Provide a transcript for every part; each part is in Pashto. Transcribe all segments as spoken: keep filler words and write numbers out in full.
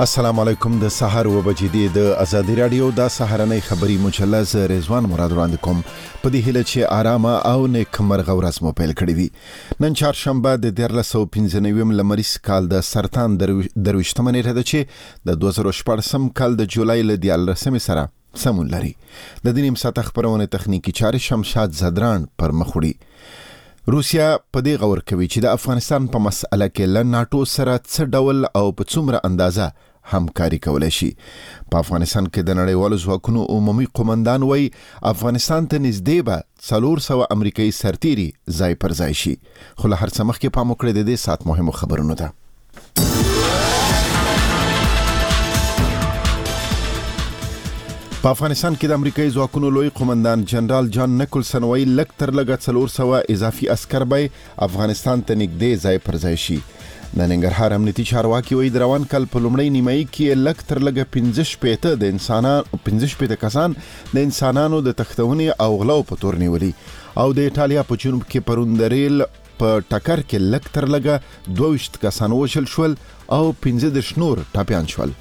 السلام علیکم. د سحر و بجې د ازادي رادیو د سحرنۍ خبري مجلس رضوان مراد وړاندې کوم په دې هیله چې آرامه او نیک مرغه ورځ مو پیل کړی وي. نن چهارشنبه د دیارلس سوه پنځه نوي لمریز کال د سرطان درویشتمه نیټه ده چې د دوه زره شپاړسم کال د جولای له دیارلسمې سره سمون لري. د دې نیم ساعت خبرونه تخنیکی چارې شمشاد زدران پر مخ وړي. روسیا په دې غور کوي چې د افغانستان په مسأله کې له ناتو سره څه ډول او په څومره اندازه همکاري کولای شي. په افغانستان کې د نړیوالو ځواکونو عمومي قومندان وایي افغانستان ته نږدې به څلور سوه امریکایي سرتیري ځای پر ځای شي. خو له هر څه مخکې پام وکړئ د دې ساعت مهمو خبرونو ته. په افغانستان کې د امریکایي ځواکونو لوی قومندان جنرال جان نیکلسن وایي لږ تر لږه څلور سوه اضافي عسکر به افغانستان ته نږدې ځای پر ځای شي. د ننګرهار امنیتي چارواکي وایي د روان کال په لومړۍ نیمایي کې لږ تر لږه پنځه شپېته د انسانانو پنځه شپېته کسان د انسانانو د تښتونې او غلو په تور نیولي او د ایټالیا په جنوب کې پرون د ریل په ټکر کې لږ تر لږه دوه ویشت کسان وژل شول او پنځه دېرش نور ټپیان شول.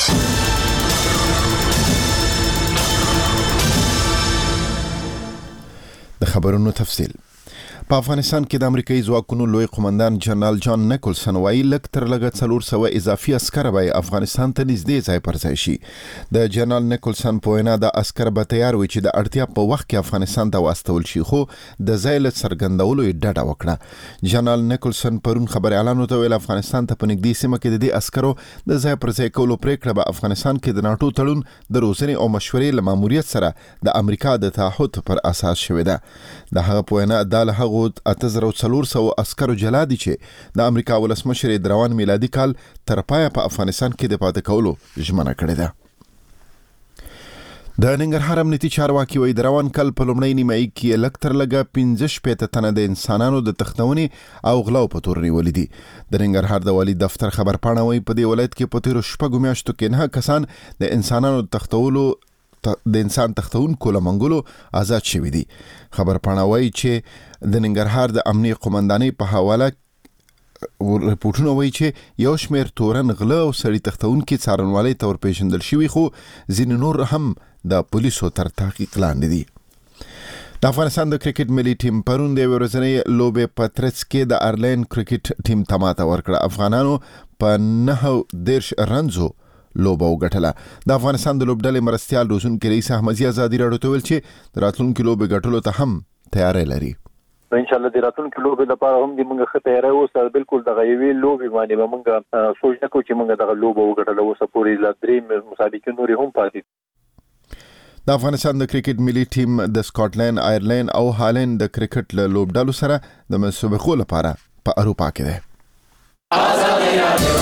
د خبرونو تفصیل. په افغانستان کې د امریکایي ځواکونو لوی قومندان جنرال جان نیکلسن وایي لږ تر لږه څلور سوه اضافي عسکر به افغانستان ته نږدې ځای پر ځای شي. د جنرال نیکلسن په وینا د عسکر به تیار وي چې د اړتیا په وخت کې افغانستان ته واستول شي، خو د ځای له څرګندولو یې ډډه وکړه. جنرال نیکلسن پرون خبريالانو ته ویل افغانستان ته په نږدې سیمه کې د دې عسکرو د ځای پر ځای کولو پریکړه به افغانستان کې د ناټو تړون د روزنې او مشورې له ماموریت سره د امریکا د تعهد پر اساس شوې ده. د هغه په وینا د هغه اته زره څلور سوه عسکرو جلا دي چې د امریکا ولسمشر د روان میلادي کال تر پایه په افغانستان کې د پاتې کولو ژمنه کړې ده. د ننګرهار امنیتي چارواکي وایي د روان کال په لومړۍ نیمایي کې لږ تر لږه پنځه شپېته تنه د انسانانو د تښتونې او غلو په تور نیولي دي. د ننګرهار د والي دفتر خبرپاڼه وایي په دې ولایت کې په تیرو شپږو میاشتو کې نه کسان د انسانانو د تښتولو د انسان تښتونکو له منګولو آزاد شوي دي. خبرپاڼه وایي چې د ننګرهار د امنیه قومندانۍ په حواله رپورټونه وایي چې یو شمېر تورن غله او سړي تښتونکي څارنوالۍ ته ورپېژندل شوي، خو ځینې نور هم د پولیسو تر تحقیق لاندې دي. د افغانستان د کرکټ ملي ټیم پرون د یوې ورځنۍ لوبې په ترڅ کې د آیرلینډ کرکټ ټیم ته ماته ورکړه. افغانانو په نهه دېرش رنزو لوبه وګټله. د افغانستان د لوبډلې مرستیال روزونکي رئیس احمدزي ازادي راډیو ته ویل چې د راتلونکي لوبې ګټلو ته هم تیاری لري. ان شاء الله د راتلونکي لوبې لپاره هم د موږ ښه تیاری اوسه. بالکل د غیوي لوبې باندې به موږ سوچ نه کوو چې موږ دغه لوبه وګټله. اوسه پورې لا درې مسابقې نورې هم پاتې. د افغانستان د کرکټ ملي ټیم د سکاټلند، آیرلینډ او هالند د کرکټ له لوبډلو سره د مسابقو لپاره په اروپا کې ده. ازادي رادیو.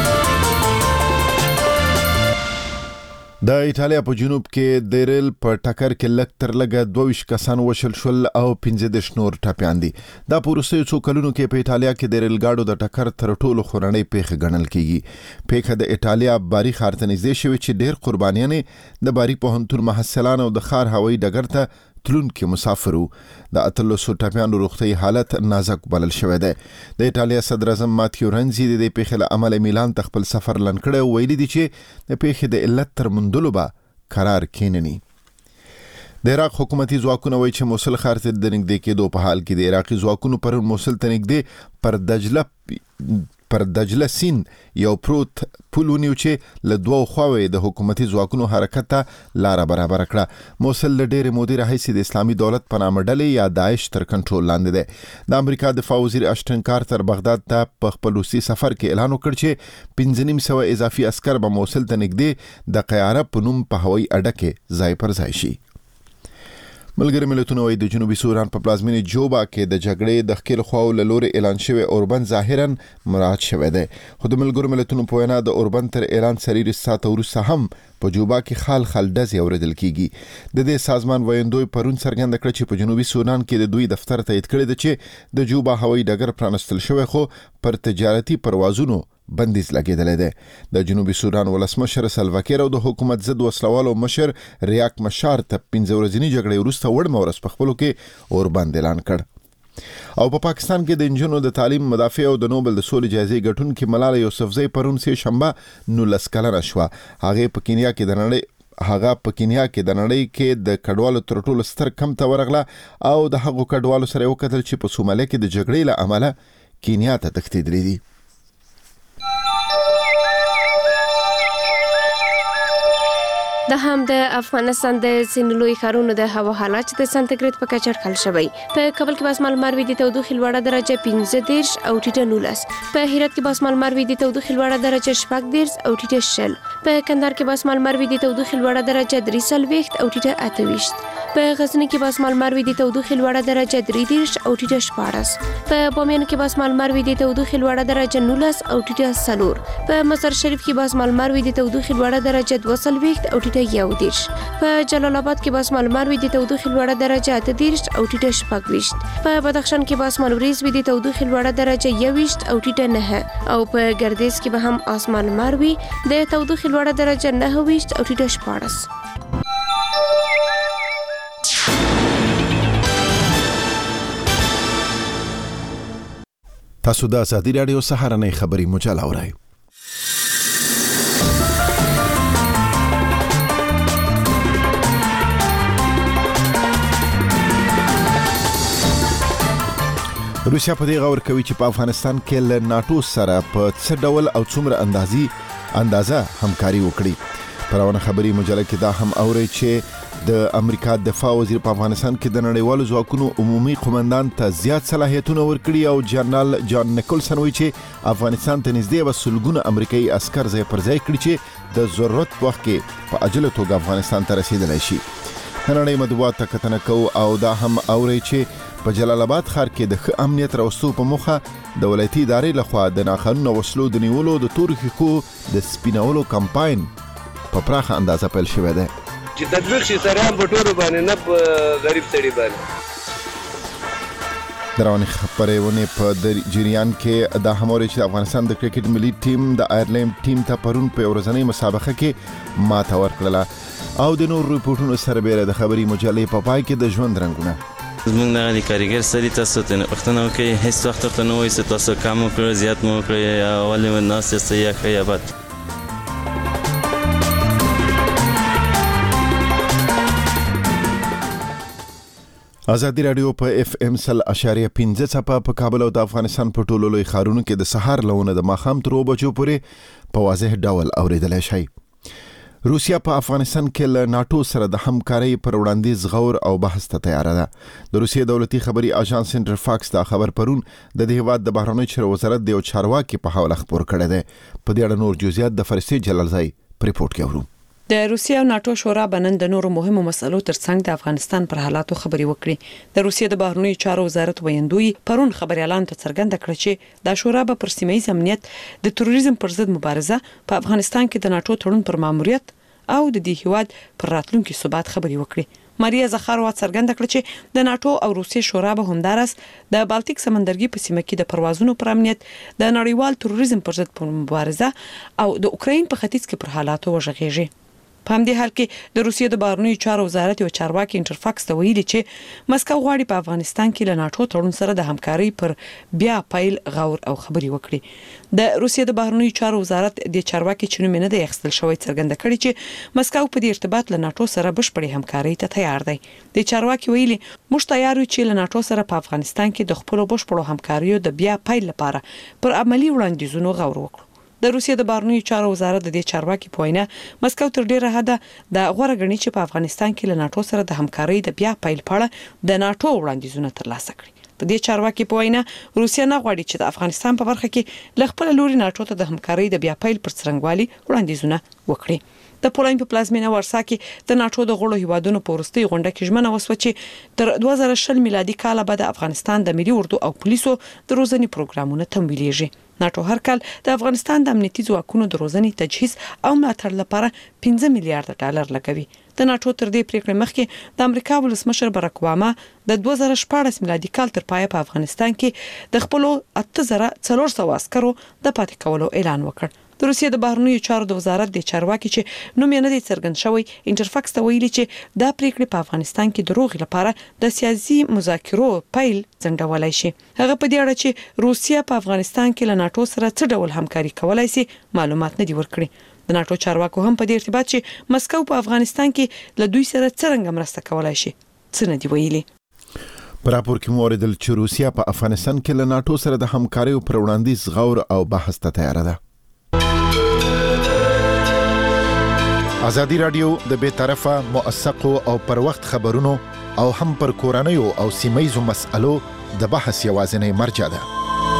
د ایټالیا په جنوب کې د ریل په ټکر کې لږ تر لږه دوه ویشت کسان وژل شول او پنځه دېرش نور ټپیان دي. دا په وروستیو څو کلونو کې په ایټالیا کې د ریل ګاډو د ټکر تر ټولو خورنۍ پیښه ګڼل کیږي. پیښه د ایټالیا باري ښار ته نږدې شوې چې ډېر قربانیانې د باري پوهنتون محصلان او د ښار هوایي ډګر ته تلونکي مسافرو. د اتلسو ټپیانو روغتیايي حالت نازک بلل شوی دی. د ایټالیا صدر اعظم ماتیو رنزي د دې پیښې له امله میلان ته خپل سفر لنډ کړی او ویلي دي چې د پیښې د علت تر موندلو به قرار کېنني. د عراق حکومتي ځواکونه وایي چې موصل ښار ته د نږدې کېدو په حال کې د عراقي ځواکونو پر موصل ته نږدې پر دجله پر دجله سین یو پروت پل ونیو چې له دوه خواوې د حکومتي ځواکونو حرکت ته لاره برابر کړه. موصل له ډېرې مودې راهیسې د اسلامي دولت په نامه ډلې یا داعش تر کنټرول لاندې دی. د امریکا دفاع وزیر اشټن کارتر بغداد ته په خپل روسي سفر کې اعلان وکړ چې پنځه نیم سوه اضافي عسکر به موصل ته نږدې د قیاره په نوم په هوایي اډه کې ځای پر ځای شي. ملګري ملتونه وایي د جنوبي سودان په پلازمینې جوبا کې د جګړې د ښکېلو خواو له لورې اعلان شوی اوربند ظاهراً مراعات شوی دی، خو د ملګرو ملتونو په وینا د اوربند تر اعلان څلوېښت ساعته وروسته هم په جوبا کې خال خال ډزې اورېدل کیږي. د دې سازمان ویندوی پرون څرګنده کړه چې په جنوبي سودان کې د دوی دفتر تایید کړی دی چې د جوبا هوایي ډګر پرانستل شوی، خو پر تجارتي پروازونو بندیز لګیدلی دی. د جنوبي سودان ولسمشر سلواکیر او د حکومت ضد وسلوالو مشر ریاک مشار ته پنځه ورځنۍ جګړې وروسته وړمه ورځ په خپلو کې اوربند اعلان کړ. او په پا پاکستان کې د انجونو د تعلیم مدافع او د نوبل د سولې جایزې ګټونکې ملاله یوسفزۍ پرون سه شنبه نولس کلنه شوه. هغه په کینیا کې د نړۍ هغه په کینیا کې د نړۍ کې د کډوالو تر ټولو ستر کم ته ورغله او د هغو کډوالو سره وکتل چې په سومالیا کې د جګړې له امله کینیا ته تښتېدلي دي. د هم د افغانستان د ځینو لوی ښارونو د هوا حالات چې د سانتیګریډ په کچه اټکل شوی. په کابل کې باسمال مروي د تودوخې لوړه درجه پنځه دېرش او ټیټه نولس. په هرات کې باسمال مروي د تودوخې لوړه درجه شپږ دېرش او ټیټه شل. په کندهار کې باسمال مروي د تودوخې لوړه درجه درې څلوېښت او ټیټه اته ویشت. په غزني کې باسمال مروي د تودوخې لوړه درجه درې دېرش او ټیټه شپاړس. په بامیان کې باسمال مروي د تودوخې لوړه درجه نولس او ټیټه څلور. په مزار شریف کې باسمال مروي د تودوخې لوړه درجه دوه څلوېښت او ټیټه یو دېرش. په جلال آباد کې باسمال مروي د تودوخې لوړه درجه اته دېرش او ټیټه شپږ ویشت. په بدخشان کې باسمال وریځ وي د تودوخې لوړه درجه یو ویشت او ټیټه نهه. او په ګردیز کې به هم آسمان مروي د تودوخې لوړه درجه نهه ویشت او ټیټه شپاړس. تاسو د ازادي راډیو سهارنۍ خبري مجله اورئ. روسیا په دې غور کوي چې په افغانستان کې له ناتو سره په څه ډول او څومره اندازي اندازه همکاري وکړي. پرونه خبري مجله کې دا هم اوري چې د امریکا دفاع وزیر په افغانستان کې د نړیوالو ځواکونو عمومي قومندان ته زیات صلاحیتونه ورکړي او جنرال جان نیکولسن وایي چې افغانستان ته نږدې به سلګونه امریکایي عسكر ځای پر ځای کړي چې د ضرورت وخت کې په عاجله توګه افغانستان ته رسیدلی شي. نړۍ مطبوعات ته کتنه کوو او دا هم اوري چې په جلال آباد ښار کې د ښه امنیت راوستو په موخه د ولایتي ادارې لخوا د ناقانونه وسلو د نیولو د تورو ښیښو د سپینولو کمپاین په پراخه اندازه پیل شوی دی چې تطبیق شي سره هم په ټولو باندې نه په غریب سړي باندې. د روانې خبرونه په جریان کې دا هم اوري چې افغانستان د کرکټ ملي ټیم د آیرلند ټیم ته پرون په ورځنۍ مسابقه کې ماته ورکړه او د نور ریپورتونو سره بیره د خبري مجلې په پای کې د ژوند رنگونه. زمونږ دغه د کاریګر سړي تاسو ته پوښتنه وکړئ، هیڅ وخت ورته نه وایي چې تاسو کم وکړئ زیات مو وکړئ یا ولې ناست یاست یا ښه یا بد. ازادي راډیو په اف ام سل اشاریه پنځه څپه په کابل او د افغانستان په ټولو لوی ښارونو کې د سهار لونه د ماښام تر اوه بجو پورې په واضح ډول اوریدلی شئ. روسیا په افغانستان کې له ناتو سره د همکارۍ پر وړاندیز غور او بحث ته تیار ده. د روسیې دولتي خبري اژانس سنټر فاکس دا خبر پرون د دې هیواد د بهرنیو چارو وزارت د یو چارواکي په حواله خبر کړی دی. په دې اړه نور جزئیات د فرشتي جلالزای په ریپورت کې اورو. د روسیا او ناتو شورا بنن د نورو مهمو مسلو ترڅنګ د افغانستان پر حالاتو خبري وکړي. د روسیې د بهرنیو چارو وزارت ویندوی پرون خبري اعلان ته څرګنده کړ چې د شورا به پر سیمه ییز امنیت د تروریزم پر ضد مبارزه په افغانستان کې د ناتو تړون پر ماموریت او د دې هیواد پر راتلونکي ثبات خبري وکړي. ماریا زخاروا څرګنده کړ چې د ناتو او روسیې شورا به همدارس د بالټیک سمندرګي په سیمه کې د پروازونو پر امنیت، د نړیوال تروریزم پر ضد مبارزه او د اوکراین په ختیځ کې پر حالاتو وژغېږي. په همدې حال کې د روسیې د بهرنیو چارو وزارت یو چارواکي انټرفاکس ته ویلي چې مسکو غواړي په افغانستان کې له ناتو تړون سره د همکارۍ پر بیا پیل غور او خبري وکړي. د روسیې د بهرنیو چارو وزارت د چارواکي چنو منه د اخستل شوی څرګنده کړي چې مسکو په دې ارتباط له ناتو سره بشپړې همکارۍ ته تیار دی. د چارواکي ویلي موږ تیار یو چې له ناتو سره په افغانستان کې د خپل بشپړو همکاریو د بیا پیل لپاره پر عملی وړاندیزونو غور وکړو. د روسیې د بهرنیو چارو وزارت د دې چارواکي په وینا مسکو تر ډیره حده د غوړه غنی چې په افغانستان کې له ناتو سره د همکارۍ د بیا پیل پاړه د ناتو وړاندیزونه ترلاسه کړي. د دې چارواکي په وینا روسیا نه غواړي چې د افغانستان په برخه کې ل خپل لوري ناتو ته د همکارۍ د بیا پیل پر څرنګوالي وړاندیزونه وکړي. د پولند په پلازمینه ورسا کې د ناتو د غړو هیوادونو په ورستي غونډه کې ژمنه وسوه چې تر دوه زره شل میلادي کال بعد افغانستان د ملي اردو او پولیسو د روزنې پروګرامونه تمویلېږي. ناتو هر کال د افغانستان د امنیتي ځواکونو د روزنې تجهیز او ملاتړ لپاره پنځه میلیارډ ډالر لګوي. د ناتو تر دې پریکړې مخکې د امریکا ولسمشر باراک اوباما د دوه زره شپاړس میلادي کال تر پایه په افغانستان کې د خپل اته زره څلور سوه عسکرو د پاتې کولو اعلان وکړ. د روسیې د بهرنیو چارو د وزارت د چارواکي چې نوم یې نه دی څرګند شوی انټرفاکس ته ویلي چې دا پریکړې په افغانستان کې د روغې لپاره د سیاسي مذاکرو پیل ځنډولای شي. هغه په دې اړه چې روسیه په افغانستان کې له ناتو سره څه ډول همکاري کولای شي معلومات نه دی ورکړي. د ناتو چارواکو هم په دې ارتباط چې مسکو په افغانستان کې له دوی سره څنګه مرسته کولای شي څه نه دی ویلي. په راپور کې مو اوریدل چې روسیه په افغانستان کې له ناتو سره د همکاریو پر وړاندیز غور او بحث ته تیار ده. ازادي رادیو د بې طرفه موثقو او پر وخت خبرونو او هم پر کورنیو او سیمایي مسألو د بحث یوازینی مرجع ده.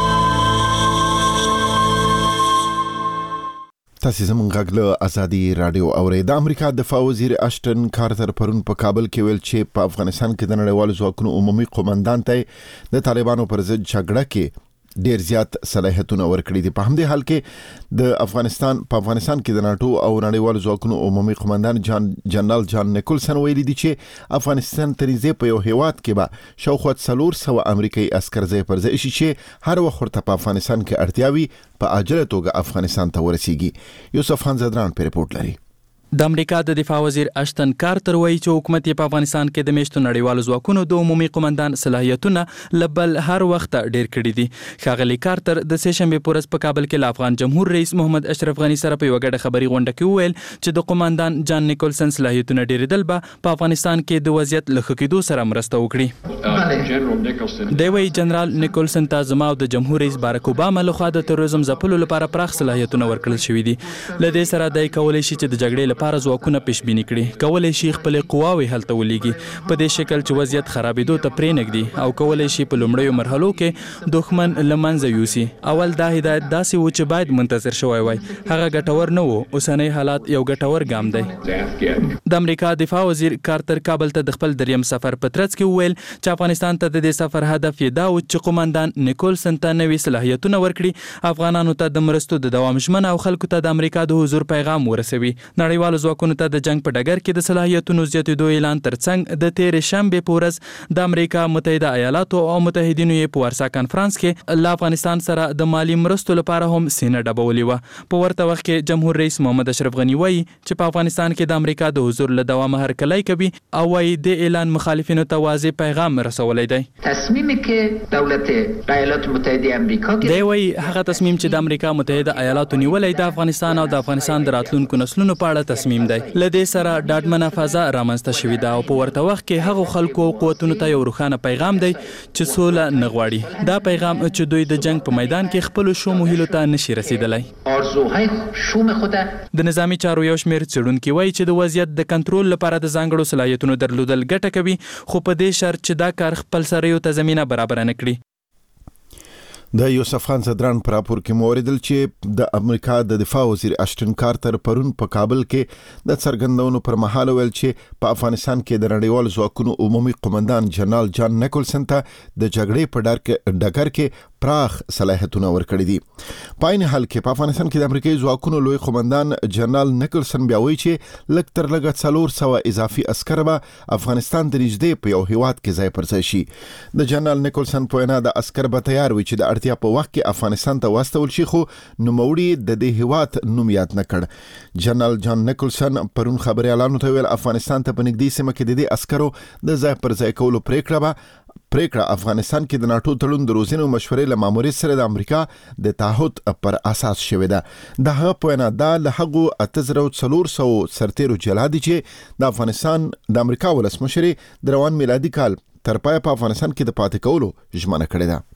تاسو زموږ غږ له ازادي رادیو اورئ. د امریکا دفاع وزیر اشټن کارتر پرون په کابل کې ویل چې په افغانستان کې د نړیوالو ځواکونو عمومي قومندان ته د طالبانو پر ضد جګړه کې ډیر زیات صلاحیتونه ورکړي دي. په همدې حال کې د افغانستان په افغانستان کې د ناتو او نړیوالو ځواکونو عمومي قومندان جان جنرال جان نیکولسن ویلي دي چې افغانستان تریزه په یو هیواد کې به شاوخوا څلور سوه امریکایي عسكر ځای پر ځای شي چې هر وخت ورته په افغانستان کې اړتیاوي په عاجله توګه افغانستان ته ورسیږي. یوسف خان زدران په رپورت لري. د امریکا د دفاع وزیر اشتن کارتر وایي چې حکومت په افغانستان کې د میشتو نړیوالو ځواکونو د عمومي قومندان صلاحیتونه لبل هر وخت ډیر کړي دي. ښاغلي کارتر د سه شنبه پورز په کابل کې له افغان جمهور رئیس محمد اشرف غنی سره په یو غړ خبري غونډه کې ویل چې د قومندان جان نیکولسن صلاحیتونه ډیرېدل به په افغانستان کې د وضعیت له ښه کېدو سره مرسته وکړي. دی وایي جنرال نیکولسن ته زما او د جمهور رئیس بارک اوباما لخوا د تروریزم ځپلو لپاره پراخ صلاحیتونه ورکړل شوي دي. له دې سره دی کولی شي چې د جګړې لپاره ځواکونه پیشبینی کړي، کولای شي خپل قواوې هلته ولېږي په دې شکل چې وضعیت خرابېدو ته پرې نږدي او کولای شي په لومړیو مرحلو کې دښمن له منځه یوسي. اول دا هدایت داسې و چې باید منتظر شوی وای، هغه ګټور نه و. اوسنۍ حالات یو ګټور ګام دی. د امریکا دفاع وزیر کارتر کابل ته د خپل دریم سفر په ترڅ کې وویل چې افغانستان ته د دې سفر هدف یې دا و چې قومندان نیکولسن ته نوي صلاحیتونه ورکړي، افغانانو ته د مرستو د دوام ژمنه او خلکو ته د امریکا د حضور پیغام ورسوي. نړیوالو ځواکونو ته د جنگ په ډګر کې د صلاحیتونو زیاتېدو اعلان ترڅنګ د تېرې شنبې په ورځ د امریکا متحده ایالاتو او متحدینو یې په ورسا کانفرنس کې له افغانستان سره د مالی مرستو لپاره هم سینه ډبولې وه. په ورته وخت کې جمهور رئیس محمد اشرف غنی وایي چې په افغانستان کې د امریکا د حضور له دوامه هرکلی کوي او وایي د اعلان مخالفینو ته واضح پیغام رسولی دی. تصمیمی که دولت ایالات متحده امریکا دی وایي هغه تصمیم چې د امریکا متحده ایالاتو نیولی د افغانستان او د افغانستان د راتلونکو نسلونو په اړه تصمیم دی. له دې سره ډاډمنه فضا رامنځته شوې ده او په ورته وخت کې هغو خلکو او قوتونو ته یو روښانه پیغام دی چې سوله نه غواړي. دا پیغام چې دوی د جنگ په میدان کې خپلو شومو هیلو ته نشي رسیدلی. د نظامی چارو یو شمېر څېړونکي وایي چې د وضعیت د کنټرول لپاره د ځانګړو صلاحیتونو درلودل ګټه کوي، خو په دې شرط چې دا کار خپل سریو ته زمینه برابره نه کړي. د یوسف خان زدران پر راپور کې مو اوریدل چې د امریکا د دفاع وزیر اشټن کارتر پرون په کابل کې د څرګندونو پر مهال ویل چې په افغانستان کې د نړیوالو ځواکونو عمومي قومندان جنرال جان نیکولسن ته د جګړې په ډګر کې پراخ صلاحیتونه ورکړي دي. په عین حال کې په افغانستان کې د امریکایي ځواکونو لوی قومندان جنرال نیکولسن بیا وایي چې لږ تر لږه څلور سوه اضافي عسکر به افغانستان ته نږدې په یو هیواد کې ځای پر ځای شي. د جنرال نیکولسن په وینا د عسکر به تیار وي چې د اړتیا په وخت کې افغانستان ته واستول شي، خو نوموړي د دې هیواد نوم یاد نه کړ. جنرال جان نیکولسن پرون خبريالانو ته ویل افغانستان ته په نږدې سیمه کې د دې عسکرو د ځای پر ځای کولو پریکړه به پریکړه افغانستان کې د ناتو تړون د روزنې او مشورې له ماموریت سره د امریکا د تعهد پر اساس شوې ده. د هغه په وینا دا له هغو اته زره څلور سوه سرتیرو جلا دي چې د افغانستان د امریکا ولسمشرې د روان میلادي کال تر پایه په افغانستان کې د پاتې کولو ژمنه کړې ده.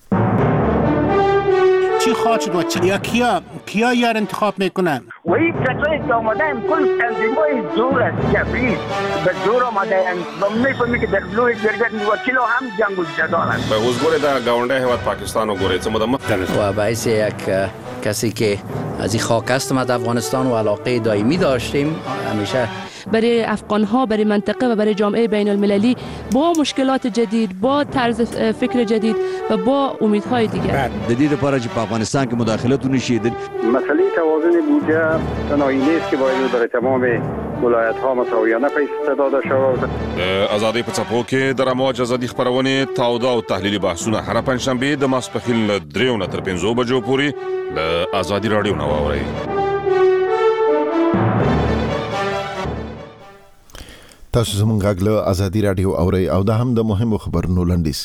چی خواهد شد و چی؟ یا کیا کیا یار انتخاب میکنن؟ و این کسایی که آمدن کل تنظیمای زور است جبری به زور آمدن و میفهمی که در بلوی گرگت وکیل هم جنگ و جدال است. به حضور در گاونده هواد پاکستان و گوریت مدام و باعث یک کسی که از این خاک است ما در افغانستان و علاقه دائمی داشتیم همیشه برای افغان‌ها، برای منطقه و برای جامعه بین المللی با مشکلات جدید، با طرز فکر جدید و با امیدهای دیگر. جدید لپاره چې په افغانستان کې مداخلتونه شي. مسئله توازن بودجه تنهایی نیست که باید برای تمام ولایت‌ها مساویانه پیش داده شود. د ازادي په څپو کې د رموج ازادي خبرونه تاوده او تحلیلي بحثونه هر پنځشنبه د ماسپخیل له دریو نه تر پنځو بجو پورې د ازادي رادیو نه واورئ. تاسو زموږ غږ له ازادي رادیو اورئ او دا هم د مهمو خبرونو لنډیز.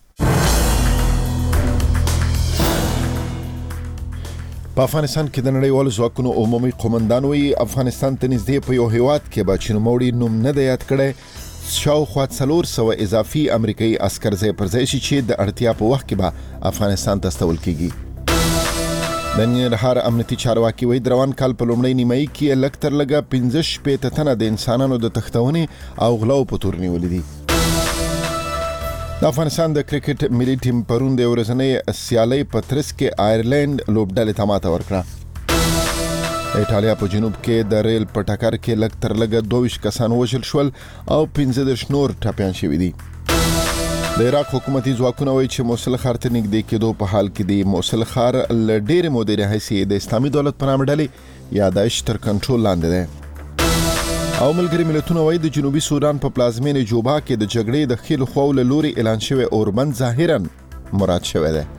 په افغانستان کې د نړیوالو ځواکونو عمومي قومندان وایي افغانستان ته نږدې په یو هیواد کې به چې نوموړي نوم نه دی یاد کړی شاوخوا څلور سوه اضافي امریکایي عسکر ځای پر ځای شي چې د اړتیا په وخت کې به افغانستان ته استول کیږي. د ننګرهار امنیتي چارواکي وایي د روان کال په لومړۍ نیمایي کې لږ تر لږه پنځه شپېته تنه د انسانانو د تښتونې او غلاو په تور نیولي دي. د افغانستان د کرکټ ملي ټیم پرون د ورځنۍ سیالۍ په ترڅ کې آیرلند لوبډلې ته ماته ورکړه. د ایټالیا په جنوب کې د ریل په ټکر کې لږ تر لږه دوه ویشت کسان وژل شول او پنځه دېرش نور ټپیان شوي دي. د عراق حکومتي ځواکونه وایي چې موصل ښار ته نږدې کېدو په حال کې دی. موصل ښار له ډېرې مودې راهیسې د اسلامي دولت په نامه ډلې یا داعش تر کنټرول لاندې دی. او ملګري ملتونه وایي د جنوبي سودان په پلازمینې جوبا کې د جګړې د ښي خواو له لوري اعلان شوی اوربند ظاهراً مراد شوی دی.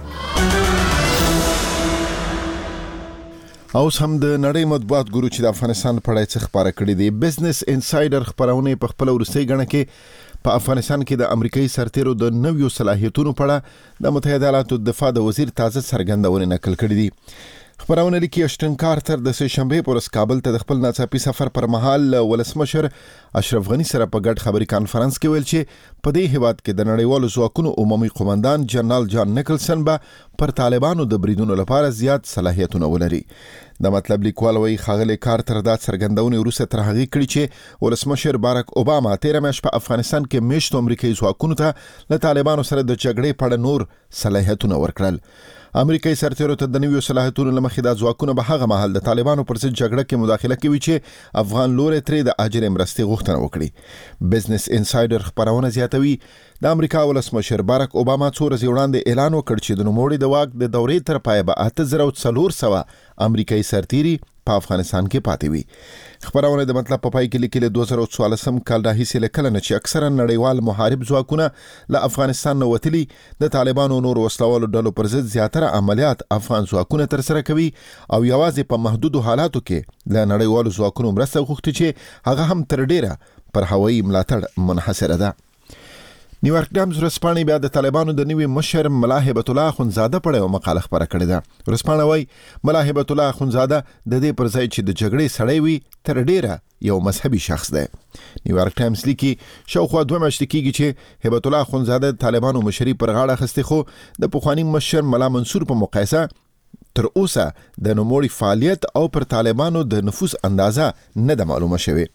اوس هم د نړۍ مطبوعات ګورو چې د افغانستان په اړه څه خبره کړې دي. بزنس انسایډر خبرونه په خپل وروستۍ غڼه کې په افغانستان کې د امریکایي سرتیرو د نویو صلاحیتونو په اړه د متحده ایالاتو دفاع د وزیر تازه څرګندونې نقل کړې دي. خبرونه لیکي اشتن کارتر د سه شنبه پر ورځ کابل ته د خپل ناڅاپي سفر پر مهال ولسمشر اشرف غنی سره په ګډ خبري کانفرنس کې ویل چې په دې هیواد کې د نړیوالو ځواکونو عمومي قومندان جنرال جان نیکلسن به پر طالبانو د بریدونو لپاره زیات صلاحیتونه ولري. د مطلب لیکوال وایي ښاغلی کارتر دا څرګندونې وروسته تر هغې کړي چې ولسمشر باراک اوباما تېره میاشت په افغانستان کې میشتو امریکایي ځواکونو ته له طالبانو سره د جګړې په اړه نور صلاحیتونه ورکړل. امریکایي سرتیرو ته د نویو صلاحیتونو له مخې دا ځواکونه به هغه مهال د طالبانو پر ضد جګړه کې مداخله کوي چې افغان لوري ترې د اجرې مرستې غوښتنه وکړي. بزنس انسایډر خبرونه زیاتوي د امریکا ولسمشر باراک اوباما څو ورځې وړاندې اعلان وکړ چې د نوموړي د واک د دورې تر پایه به اته زره څلور سوه امریکایي سرتیري په افغانستان کې پاتې وي. خبرونه د مطلب په پای کې لیکلي دوه زره څوارلسم کال راهیسې له کله نه چې اکثرا نړیوال محارب ځواکونه له افغانستان نه وتلي د طالبانو نور وسلوالو ډلو پر ضد زیاتره عملیات افغان ځواکونه ترسره کوي او یوازې په محدودو حالاتو کې له نړیوالو ځواکونو مرسته غوښتي چې هغه هم تر ډیره پر هوایي ملاتړ منحصره ده. نیویارک ټایمز ورځپاڼې بیا د طالبانو د نوي مشر ملا هیبت الله اخندزاده په اړه یو مقاله خپره کړې ده. ورځپاڼه وایي ملا هیبت الله اخندزاده د دې پر ځای چې د جګړې سړی وي تر ډیره یو مذهبي شخص دی. نیویارک ټایمز لیکي شاوخوا دوه میاشتې کېږي چې هیبت الله اخندزاده د طالبانو مشري پر غاړه اخیستې خو د پخواني مشر ملا منصور په مقایسه تر اوسه د نوموړي فعالیت او پر طالبانو د نفوذ اندازه نه ده معلومه شوې.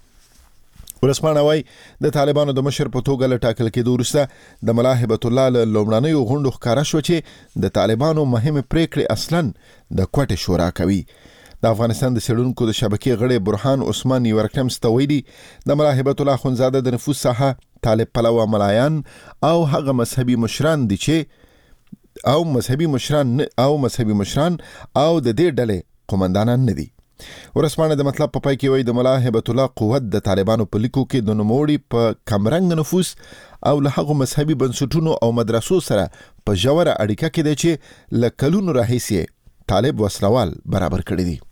ورسپانه وای د طالبانو د مشر په توګه له ټاکل کېدو وروسته د ملا هیبت الله له لومړنیو غونډو ښکاره شو چې د طالبانو مهمې پریکړې اصلاً د کوټې شورا کوي. د افغانستان د څېړونکو د شبکې غړی برهان عثمان نیویارک ټایمز ته ویلي د ملا هیبت الله اخندزاده د نفوذ ساحه طالب پلوه ملایان او هغه مذهبي مشران دي چې او مذهبي مشران او مذهبي مشران او د دې ډلې قومندانان نه دي. ورسپانه د مطلب په پای کې وایي د ملا هیبت الله قوت د طالبانو په لیکو کې د نوموړي په کمرنګ نفوذ او له هغو مذهبي بنسټونو او مدرسو سره په ژوره اړیکه کې دی چې له کلونو راهیسې طالب وسلوال برابر کړی دي.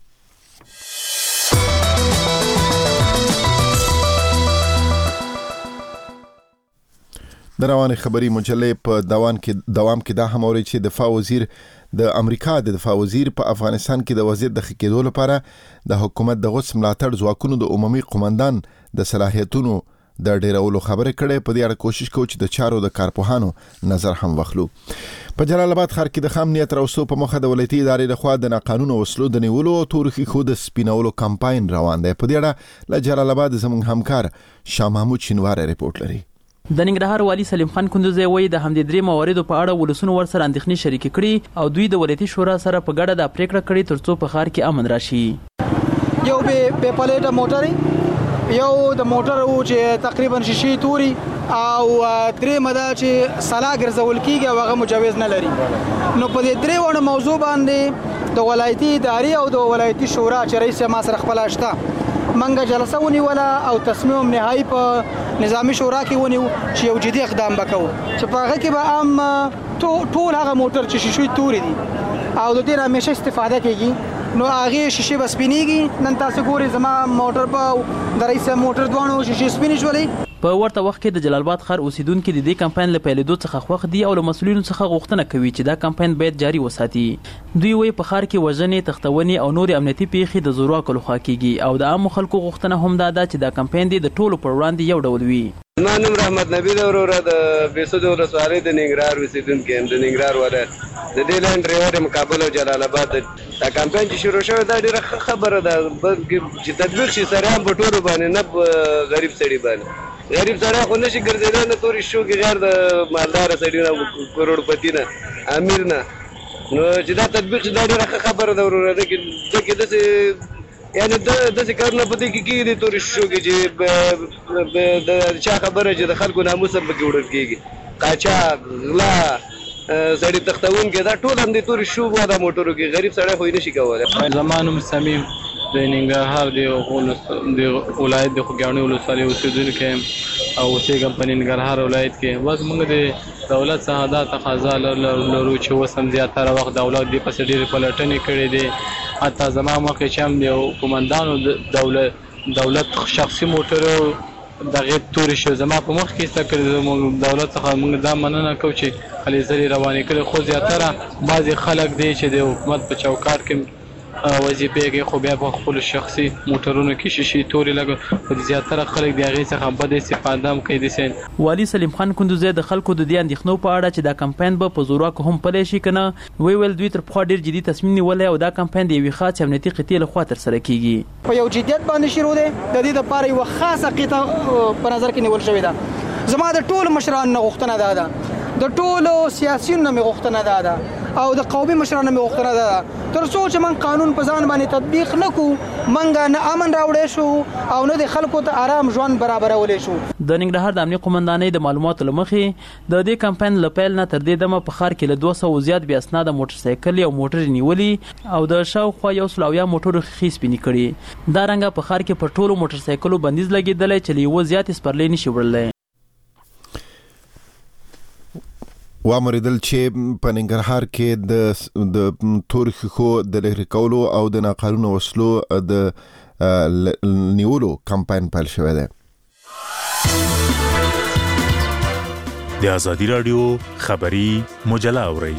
د روانې خبري مجلې په دوام کې دوام کې دا هم اوري چې دفاع وزیر د امریکا د دفاع وزیر په افغانستان کې د وضعیت د ښه کېدو لپاره د حکومت د غوڅ ملاتړ ځواکونو د عمومي قومندان د صلاحیتونو د ډیرولو خبره کړې. په دې اړه کوشش کوو چې د چارو د کارپوهانو نظر هم واخلو. په جلال آباد ښار کې د خام نیت راوستو په مخه د ولایتي ادارې لخوا د ناقانونه وسلو د نیولو او تور ښیښو د سپینولو کمپاین روان دی. په دې اړه له جلال آباد زموږ همکار شاه محمود شینوار ریپورت لري. د ننګرهار والی سلیم خان کندوزی وایي د همدې درې مواردو په اړه ولسونو ورسره اندېښنې شریکې کړي او دوی د ولایتي شورا سره په ګډه دا پریکړه کړې ترڅو په ښار کې امن راشي. یو به په پلیټه موټر یو د موټر او چې تقریبا شیشې توري او درې مدا چې سلا ګرځول کیږي او هغه مجوز نه لري. نو په دې درې ونه موضوع باندې د ولایتي ادارې او د ولایتي شورا چې رئیس ما سره خپل اشته منګه جلسه ونیوله او تصمیم نهایی په نظامی شورا کې ونیو چې یو جدي اقدام وکړو چې په هغه کې به عام ټول هغه موټر چې شیشې توري دي او د دې همیشه استفاده کیږي نو هغه شیشې بس پینیږي. نن تاسو ګورئ زما موټر په د رئیس موټر دوانو شیشې سپینې شولې. په ورته وخت کې د جلال آباد ښار اوسیدونکو د دې کمپاین له پیلېدو څخه خوښ دي او له مسؤلینو څخه غوښتنه کوي چې دا کمپاین باید جاري وساتي. دوی وایي په ښار کې وژنې، تښتونې او نورې امنیتي پیښې د زورواکو لخوا کیږي او د عامو خلکو غوښتنه هم دا ده چې دا کمپاین د ټولو پر وړاندې یو ډول وي. زما نوم رحمت نبی دی وروره د بیسود ولسوالۍ د ننګرهار اوسیدونکی یم، د ننګرهار ولایت د دې لاین ډرایور یم، کابل او جلال آباد. دا کمپاین چې شروع شوی دا ډېره ښه خبره ده چې تطبیق شي سره هم په ټولو باندې، نه په غریب سړي باندې. غریب سړی خو نشي ګرځېدلی نه تورې شو کې غیر د مالداره سړي نه، کروڑپتی نه، امیر نه. نو چې دا تطبیق شي دا ډېره ښه خبره ده وروره. دکې داسې یعنې داسې کارونه په دې کې کېږي د تورې شو کې چې د چا خبره چې د خلکو ناموس هم پکې وړل کېږي، قاچاق، غلا، سړي تښتونکي، دا ټول هم د تورې شو دا موټرو کې. غریب سړی خو یې نشي کولی. زما نوم سمیم د ننګرهار د ولایت د خوږیاڼي ولسوالۍ اوسېدونکی یم او اوسېږم په ننګرهار ولایت کې. بس موږ د دولت څخه دا تقاضا لرو چې اوس هم زیاتره وخت دولت دې پسې ډېرې پلټنې کړې دي. حتی زما مخکې چې هم د یو قومندانو دولت شخصي موټرو دغې تورې شو زما په مخ کې ایسته کړې. دولت څخه موږ دا مننه کوو چې خلې زرې روانې کړې، خو زیاتره بعضې خلک دی چې د حکومت په چوکاټ کې وظیفې کوي خو بیا په خپلو شخصي موټرونو کې شیشې تورې لګوي، خو زیاتره خلک د هغې څخه بده استفاده هم کوي. داسې والي سلیم خان کندوزی د خلکو د دې اندېښنو په اړه چې دا کمپاین به په زورواکو هم پلی شي که نه، ویې ویل دوی تر پخوا ډېر جدي تصمیم نیولی او دا کمپاین د یوې خاصې امنیتي قطعې لخوا ترسره کیږي. په یو جدیت باندې شروع دی. د دې دپاره یوه خاصه قطعه په نظر کې نیول شوې ده. زما د ټولو مشرانو نه غوښتنه دا ده، د ټولو سیاسیونو نه مې غوښتنه دا ده او د قومي مشرانو مې غوښتنه دا ده تر څو چې من قانون په ځان باندې تطبیق نه کړو، منګه نه امن راوړی شو او نه د خلکو ته آرام ژوند برابرولی شو. د ننګرهار د امنیه قومندانۍ د معلوماتو له مخې د دې کمپاین له پیل نه تر دې دمه په ښار کې له دوه سوو زیات بې اسناده موټرسایکل او موټرې نیولي او د شاوخوا یو سل اویا موټرو ښیښې سپینې کړي. دا رنګه په ښار کې پر ټولو موټرسایکلو بندیز لګېدلی چې له یوه زیاتې سپرلۍ نشي وړلی. وامریدل چې په ننګرهار کې د د تورې ښیښو د لرې کولو او د ناقانونه وسلو د نیولو کمپاین پیل شوی دی. د ازادي راډیو خبري مجله اورئ.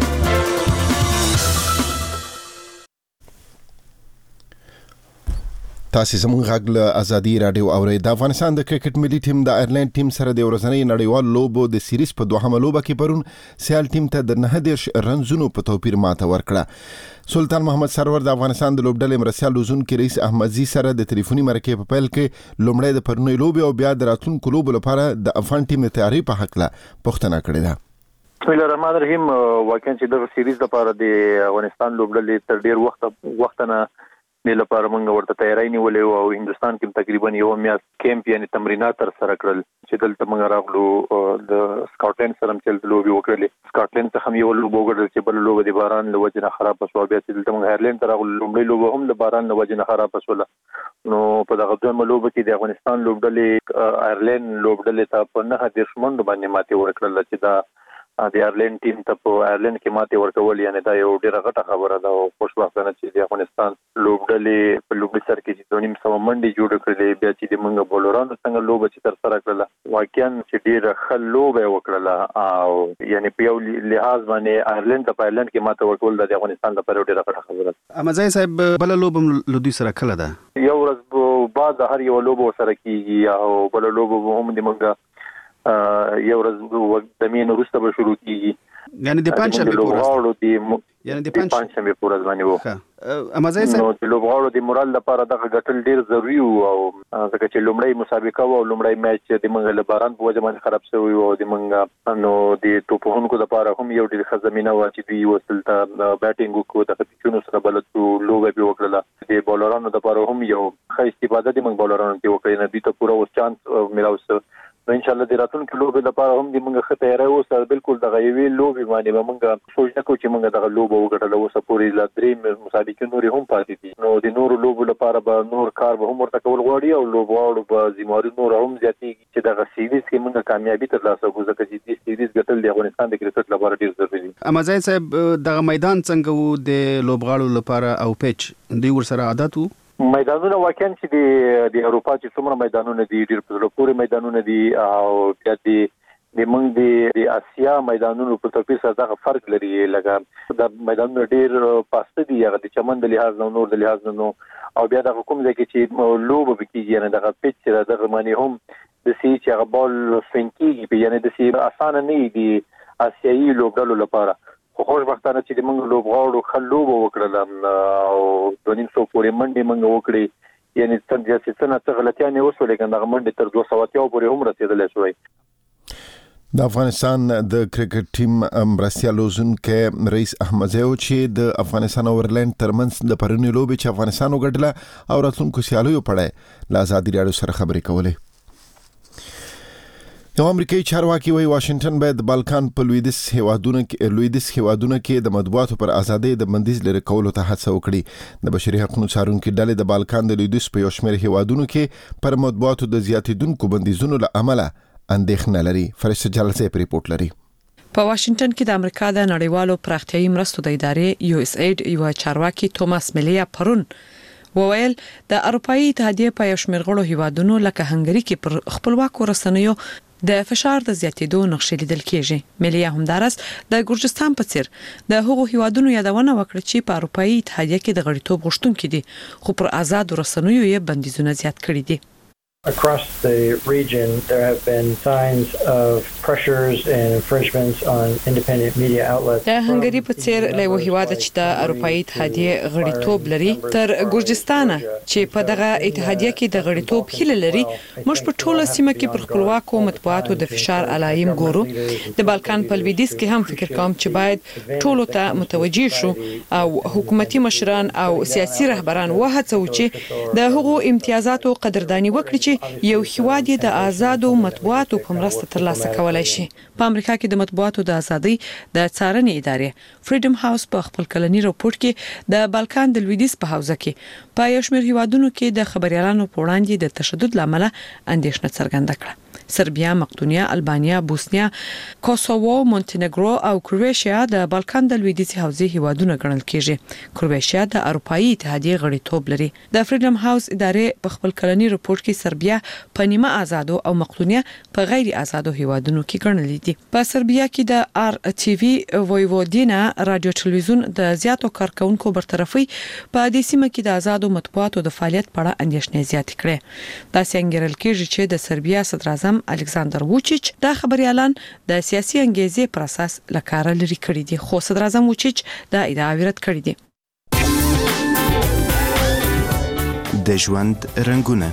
تاسو زموږ غږ له ازادي راډیو اورئ. د افغانستان د کرکټ ملي ټیم د آیرلند ټیم سره د ورځنۍ نړیوال لوبو د سیریز په دوهمه لوبه کې پرون سیال ټیم ته د نهه دېرش رنزونو په توپیر ماته ورکړه. سلطان محمد سرور د افغانستان د لوبډلې مرستیال لوزونکي رئیس احمدزي سره د ټلیفوني مرکې په پیل کې لومړی د پرونۍ لوبې او بیا د راتلونکو لوبو لپاره د افغان ټیم د تیاری په هکله پوښتنه کړې ده. بسم الله الرحمن الرحیم. واقعا چې د سیریز لپاره د افغانستان لوبډلې تر ډیر وخت وخت نه د لپاره موږ ورته تیاری نیولې او هندستان کې تقریبا یو میاشت کیمپ یعنی تمرینات تر سره کړل چې دلته موږ راغلو د سکاټلند سره هم چې لوبي وکړلې. سکاټلند څخه یو لوب وګړل چې بل لوب د باران له وجې نه خراب شو، بیا چې دلته موږ آیرلند ته راغلو لومړی لوب هم د باران له وجې نه خراب شو. نو په دغه دویمه لوب کې د افغانستان لوبډلې آیرلند لوبډلې ته په نهه دېرش منډو باندې ماتې ورکړل چې دا د آیرلند ټیم ته په آیرلند کې ماتې ورکول یعنی دا یو ډیره غټه خبره ده او خوشبختانه چې د افغانستان لوبډلې په لوبډلې سر کې چې دوه نیم سوه منډې جوړې کړلې، بیا چې د موږ بولرانو څنګه لوبه چې تر سره کړله واقعا چې ډیره ښه لوبه یې وکړله او یعنی په یو لحاظ باندې آیرلند ته په آیرلند کې ماته ورکول د افغانستان لپاره ډیره غټه خبره ده. احمدزي صاحب بل لوبه له دوی سره کله ده؟ یو ورځ بعد هر یو لوبه سره کیږي او بل لوبه هم د موږ یو ورځ د مین وروسته به شروع کیږي یعنی د پنځشنبه په ورځ یعنی د پنځشنبه په ورځ باندې وو. احمدزي صاحب نو د لوبغاړو د مورال لپاره دغه ګټل ډیر ضروری وو او ځکه چې لومړی مسابقه او لومړی میچ د موږ له باران په وجه باندې خراب شوی او د موږ نو د توپونکو لپاره هم یو ډیر ښه زمينه و چې دوی وصل ته بیټینګ وکړو د پیچونو سره بلد لوبه به وکړه. د بولرانو لپاره هم یو ښه استفاده د موږ بولرانو ته وکړي نه دي ته پوره اوس چانس ملاوس نو ان شاء الله د راتلونکو لوبې لپاره هم د موږ ښه تیاری اوسه بالکل دغه یوې لوبې باندې به موږ سوچ نه کوو چې موږ دغه لوبه وګټله اوسه پورې لا درې مسابقې نورې هم پاتې دي نو د نورو لوبو لپاره به نور کار به هم ورته کول غواړي او لوبغاړو به ذمهواري نور هم زیاتېږي چې دغه سیریز کې موږ کامیابي ترلاسه کړو ځکه چې دې سیریز ګټل د افغانستان د کرکټ لپاره ډېر ضروري دي. امازای صاحب دغه میدان څنګه وو د لوبغاړو لپاره او پیچ دوی ورسره عادت وو؟ میدانونه واقعا چې د د اروپا چې څومره میدانونه دي ډېر په زړه پورې میدانونه دي او بیا د د موږ د اسیا میدانونو په توپیر سره دغه فرق لري لکه د میدانونو ډېر پاسته دي هغه د چمن د لحاظ نه نور د لحاظ نه او بیا د کوم ځای کې چې لوبه کېږي یعنی دغه پیچ سره دغه معنی هم د سی چې هغه بال سوینګ کېږي یعنی د سی اسانه نه دي آسیایي لوبډلو لپاره خو خوشبختانه چې موږ لوبغاړو ښه لوبه وکړله او دوه نیم سوه پورې منډې موږ وکړې یعنی څه چې څه غلطیانې وشولې که دغه منډې تر دوه سوه اتیا پورې هم رسېدلی شوی. د افغانستان د کرکټ ټیم مرستیال لوبغاړی رئیس احمدزی و چې د افغانستان او اورلند ترمنځ د پرونی لوبې چې افغانستان وګټله او راتلونکو سیالیو په اړه له ازادي راډیو سره خبرې کولې. یو امریکایي چارواکي وایي واشنگټن باید د بالکان په لویدیځ هیوادونو کې لویدیځ هیوادونو کې د مطبوعاتو پر ازادۍ د بندیز لرې کولو ته هڅه وکړي. د بشري حقوقو څارونکو ډلې د بالکان د لویدیځ په یو شمېر هیوادونو کې پر مطبوعاتو د زیاتېدونکو بندیزونو له امله اندېښنه لري. فرشته جلسه په ریپورت لري. په واشنگټن کې د امریکا د نړیوالو پراختیايي مرستو د ادارې یو اس ایډ یو چارواکي توماس ملیا پرون وویل د اروپאי اتحادیه په یو شمېر غړو هیوادونو لکه هنګري کې پر خپلواکو رسنیو د فشار د زیاتېدو نقشې لیدل کېږي. ملیا همدارس د ګورجستان په څیر د هغو هیوادونو یادونه وکړه چې په اروپאי اتحادیه کې د غړیتوب غوښتونکي دي خو پر آزاد رسنیو یې بندیزونه زیات کړي دي. Across the region, there have been signs of pressures and infringements on independent media outlets. د هنګري په څیر له یو هیواد چې د اروپאי اتحادیه غړیتوب لري تر ګورجستان چې په دغه اتحادیه کې د غړیتوب هیله لري موږ په ټوله سیمه کې پر خپلواکو مطبوعاتو د فشار علایم ګورو. د بالکان په لویدیځ کې هم فکر کوم چې باید ټولو ته متوجي شو او حکومتي مشران او سیاسي رهبران وهڅوي چې د هغو امتیازاتو قدردانی وکړي یو هیواد د آزادو مطبوعاتو په مرسته ترلاسه کولای شي. په امریکا کې د مطبوعاتو د ازادۍ د څارنې ادارې فریډم هاوس په خپل کلنی راپور کې د بالکان د لویدیځ په حوزه کې په یو شمېر هیوادونو کې د خبريالانو په وړاندې د تشدد لامل اندېښنه څرګنده کړه. سربیا، مقدونیا، البانیا، بوسنیا، کوسوو، مونټینګرو او کرواتیا د بالکان د لویدیځ حوزې هیوادونه ګڼل کېږي. کرواتیا د اروپאי اتحادیه غړیتوب لري. د فریډم هاوس ادارې په خپل کلنی راپور کې سربیا په نیمه آزادو او مقدونیا په غیر آزادو هیوادونو کې ګڼل دي. په سربیا کې د آر ټي وي وویودینا رادیو ټلویزیون د زیاتو کارکونکو برطرفي په دې سیمه کې د آزادو مطبوعاتو د فعالیت په اړه اندېښنې زیاتې کړې. دا څنګه کېږي چې د سربیا صدر اعظم الکساندر ووچیچ د خبريالان د سیاسي انګیزې پر اساس لکاره لري کړی دي خو صدر اعظم ووچیچ دا ادعا ورد کړی دي. د ژوند رنگونه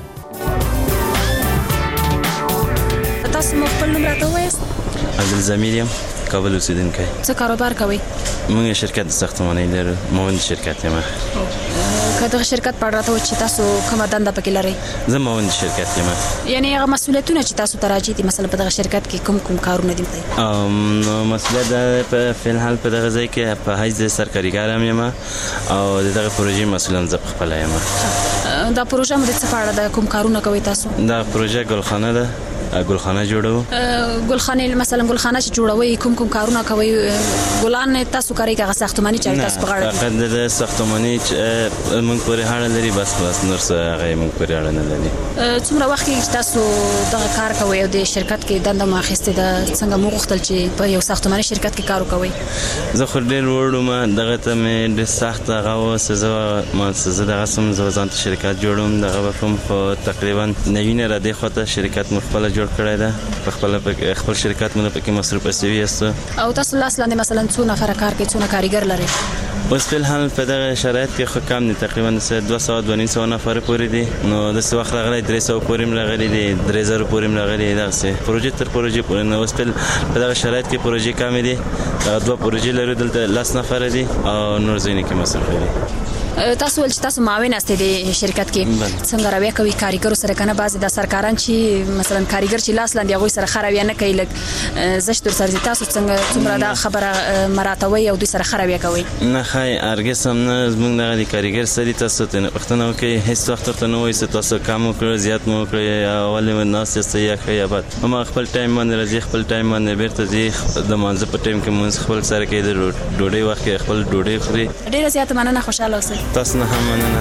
تاسو خپل نوم راته وایست؟ عبدالضمیر یم، کابل اوسیدونکی. څه کاروبار کوئ؟ موږ شرکت ساختماني لرو، موند شرکت یم. که دغه شرکت په اړه راته وایي چې تاسو کومه دنده پکې لرئ؟ زه موند شرکت یم. یعنی هغه مسؤلیتونه چې تاسو ته راځي دي مثلا په دغه شرکت کې کوم کوم کارونه دي؟ نو مسؤلیت په فلحال په دغه ځای کې په حیث سرکارګر هم یم او دغه پروژې مسؤل هم زه خپل یم. دا پروژه مو د څه په اړه ده؟ کوم کارونه کوي تاسو؟ دا پروژه ګلخانه ده، ګلخانه جوړو. ګلخانه مثلا ګلخانه چې جوړوي کوم کوم کارونه کوي؟ ګلان تاسو کوي که ساختماني چاري تاسو په غاړه؟ فقط د ساختماني موږ پورې اړه لري بس بس نور څه هغه موږ پورې اړه نه لري. څومره وخت کې تاسو دغه کار کوي او د شرکت کې دنده ماخسته ده؟ څنګه مو غوښتل چې په یو ساختماني شرکت کې کار وکوي؟ زه خو ډېر وړم دغه ته مې د سخت هغه وسه ما څه دغه سم ځان ته شرکت جوړوم دغه کوم خو تقریبا نوینه را دی خو ته شرکت مخبل جوړ کړی ده په خپل خپل شرکت مونږ پکې مصروف استوي است. او تاسو لاس لاندې مثلا څو نفر کار کوي، څو کارګر لري؟ اوس په حال په دغه شرایط کې خو کم دي، تقریبا دوه سوه دوه نیم سوه نفر پورې دي. نو د څه وخت راغلی درې سوه پورې راغلي دي، درې زره پورې راغلي دي. دغه پروژې تر پروژې پورې نو اوس په دغه شرایط کې پروژې کم دي. دوه پروژې لري دلته لاس نفر دي او نور ځینې کې مصروف دي. تاسو ول تاسو معاون استئ د شرکت کې څنګه راوي کوي کاریګر سره کنه بعضی د سرکاران چې مثلا کاریګر چې لاس لاندې غوي سره خراوي نه کوي لګ زشتور سره تاسو څنګه څومره دا خبره مراتوي او د سره خراوي کوي نه خای ارګه سم نه زمونږ د کاریګر سره تاسو ته وختونه کوي هیڅ وخت ته نو وي تاسو کم کړو زیات مو کړی اول ناس یې یا خیا بعد ما خپل ټایم باندې راځي خپل ټایم باندې بیرته ځي د مانځ په ټایم کې مونږ خپل سره کې د ډوډۍ وخت کې خپل ډوډۍ خوري ډیره زیاته مننه خوشاله اوسئ تاسو نه هم مننه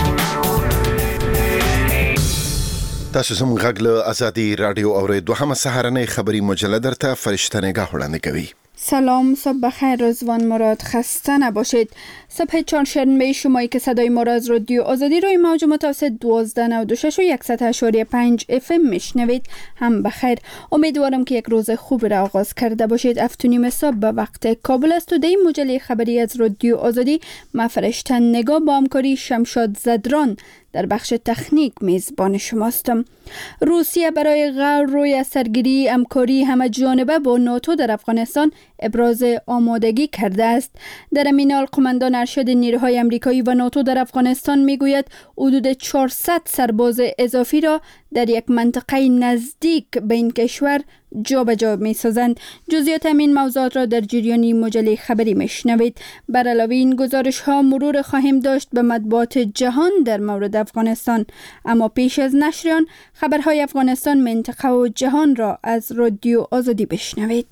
تاسو زموږ غږ له آزادي رادیو او دوهمه سهارنۍ خبری مجله درته فرشته نگاه وړاندې کوي. سلام، صبح بخیر، رضوان مراد. خسته نباشید. صبح چهارشنبه شمایی که صدای ما را از رادیو آزادی روی موج متوسط دوازده نود و شش و صد اشاری پنج اف ام میشنوید هم بخیر. امیدوارم که یک روز خوب را آغاز کرده باشید. هفت و نیم صبح به وقت کابل است و در این مجله خبری از رادیو آزادی ما فرشته نگاه با همکاری شمشاد زدران در بخش تکنیک میزبان شماستم. روسیه برای غور روی سرگیری همکاری همه جانبه با ناتو در افغانستان ابراز آمادگی کرده است. در این حال قماندان ارشد نیروهای آمریکایی و ناتو در افغانستان میگوید حدود چهارصد سرباز اضافی را در یک منطقه نزدیک به این کشور جابجا می‌سازند. جزئیات این موضوعات را در جریان مجله خبری میشنوید. بر علاوه این گزارش ها مرور خواهیم داشت به مطبوعات جهان در مورد افغانستان، اما پیش از نشر آن خبرهای افغانستان، منطقه و جهان را از رادیو آزادی بشنوید.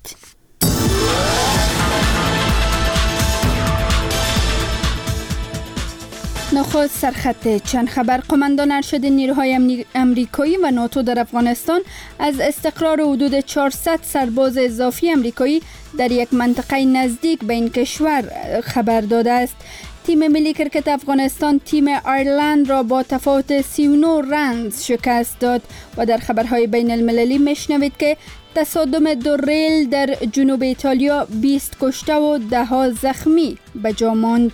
نخست سرخط چند خبر. قماندان ارشد نیروهای امریکایی و ناتو در افغانستان از استقرار حدود چهارصد سرباز اضافی امریکایی در یک منطقه نزدیک به این کشور خبر داده است. تیم ملی کرکت افغانستان تیم آیرلند را با تفاوت سی و نه رنز شکست داد و در خبرهای بین المللی میشنوید که تصادم دو ریل در جنوب ایتالیا بیست کشته و ده ها زخمی به جا ماند.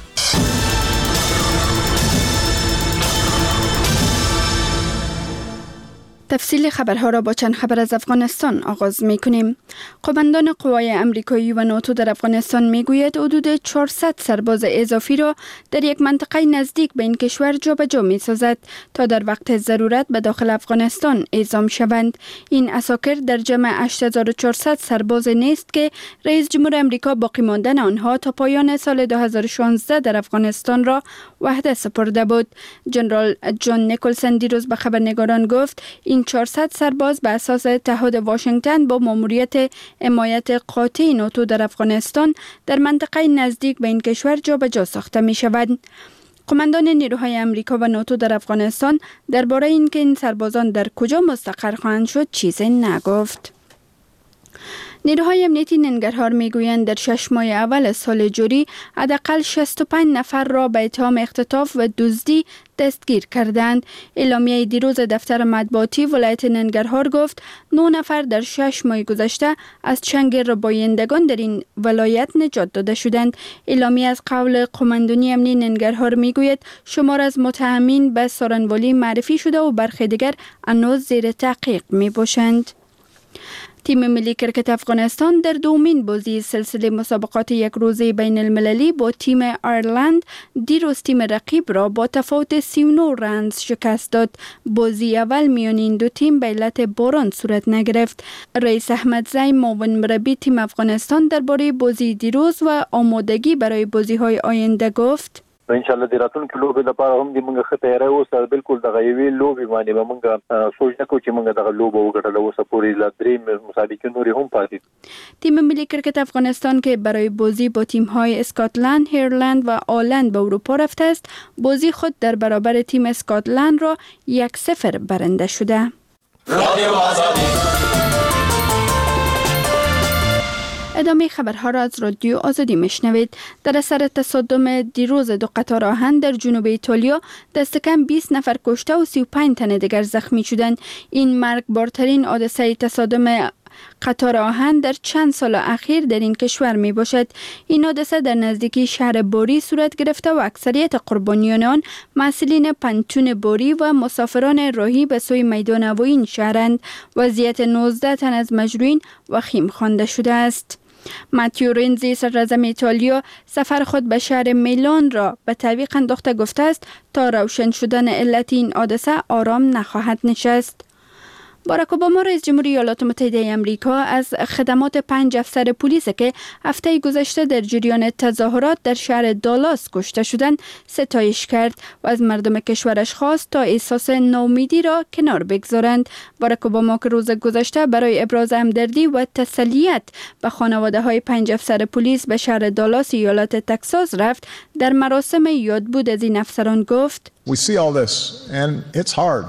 تفصیل خبرها را با چند خبر از افغانستان آغاز می کنیم. قماندان قوای امریکایی و ناتو در افغانستان می گوید حدود چهارصد سرباز اضافی را در یک منطقه نزدیک به این کشور جابجا می سازد تا در وقت ضرورت به داخل افغانستان اعزام شوند. این عساکر در جمع هشت هزار و چهارصد سرباز نیست که رئیس جمهور امریکا باقی ماندن آنها تا پایان سال دو هزار و شانزده در افغانستان را وحده سپرده بود. جنرال جان نیکلسن دیروز به خبرنگاران گفت این چهارصد سرباز به اساس تعهد واشنگتن با ماموریت حمایت قاطع ناتو در افغانستان در منطقه نزدیک به این کشور جابجا ساخته می شوند. قماندان نیروهای امریکا و ناتو در افغانستان درباره اینکه این سربازان در کجا مستقر خواهند شد چیزی نگفت. نیروهای امنیتی ننگرهار میگویند در شش ماه اول سال جاری حداقل شصت و پنج نفر را به اتهام اختطاف و دزدی دستگیر کردند. اعلامیه دیروز دفتر مطبوعاتی ولایت ننگرهار گفت نه نفر در شش ماه گذشته از چنگ ربایندگان در این ولایت نجات داده شدند. اعلامیه از قول قماندانی امنی ننگرهار میگوید شمار از متهمین به سارنوالی معرفی شده و برخی دیگر هنوز زیر تحقیق می باشند. تیم ملی کرکت افغانستان در دومین بازی سلسله مسابقات یک روزه بین المللی با تیم آیرلند دیروز تیم رقیب را با تفاوت سی و نه رنز شکست داد. بازی اول میان این دو تیم به علت باران صورت نگرفت. رئیس احمدزی معاون مربی تیم افغانستان درباره بازی دیروز و آمادگی برای بازی‌های آینده گفت ان شاء الله د راتلونکو لوبې لپاره هم د موږ ښه تیاری اوسه. بالکل دغه یوې لوبې باندې به موږ سوچ نه کوو چې موږ دغه لوبه وګټله اوسه پورې لا درې مسابقې نورې هم پاتې. تیم ملی کرکت افغانستان که برای بازی با تیم‌های اسکاتلند، ایرلند و آلند به اروپا رفته است، بازی خود در برابر تیم اسکاتلند را یک صفر برنده شده. ادامه خبرها را از رادیو آزادی میشنوید. در اثر تصادم دیروز دو قطار آهن در جنوب ایتالیا دست کم بیست نفر کشته و سی و پنج تن دیگر زخمی شدند. این مرگبارترین حادثه تصادم قطار آهن در چند سال اخیر در این کشور می باشد. این حادثه در نزدیکی شهر بوری صورت گرفته و اکثریت قربانیان آن مسئولین پنتون بوری و مسافران راهی به سوی میدان هوایی این شهرند. وضعیت نوزده تن از مجروحین وخیم خوانده شده است. ماتیو رنزی صدراعظم ایتالیا سفر خود به شهر میلان را به تعویق انداخته گفته است تا روشن شدن علت این حادثه آرام نخواهد نشست. باراک اوباما رئیس جمهوری ایالات متحده آمریکا از خدمات پنج افسر پلیس که هفته گذشته در جریان تظاهرات در شهر دالاس کشته شدند ستایش کرد و از مردم کشورش خواست تا احساس ناامیدی را کنار بگذارند. باراک اوباما که روز گذشته برای ابراز همدردی و تسلیت به خانواده های پنج افسر پلیس به شهر دالاس ایالت تگزاس رفت، در مراسم یادبود از این افسران گفت: We see all this and it's hard.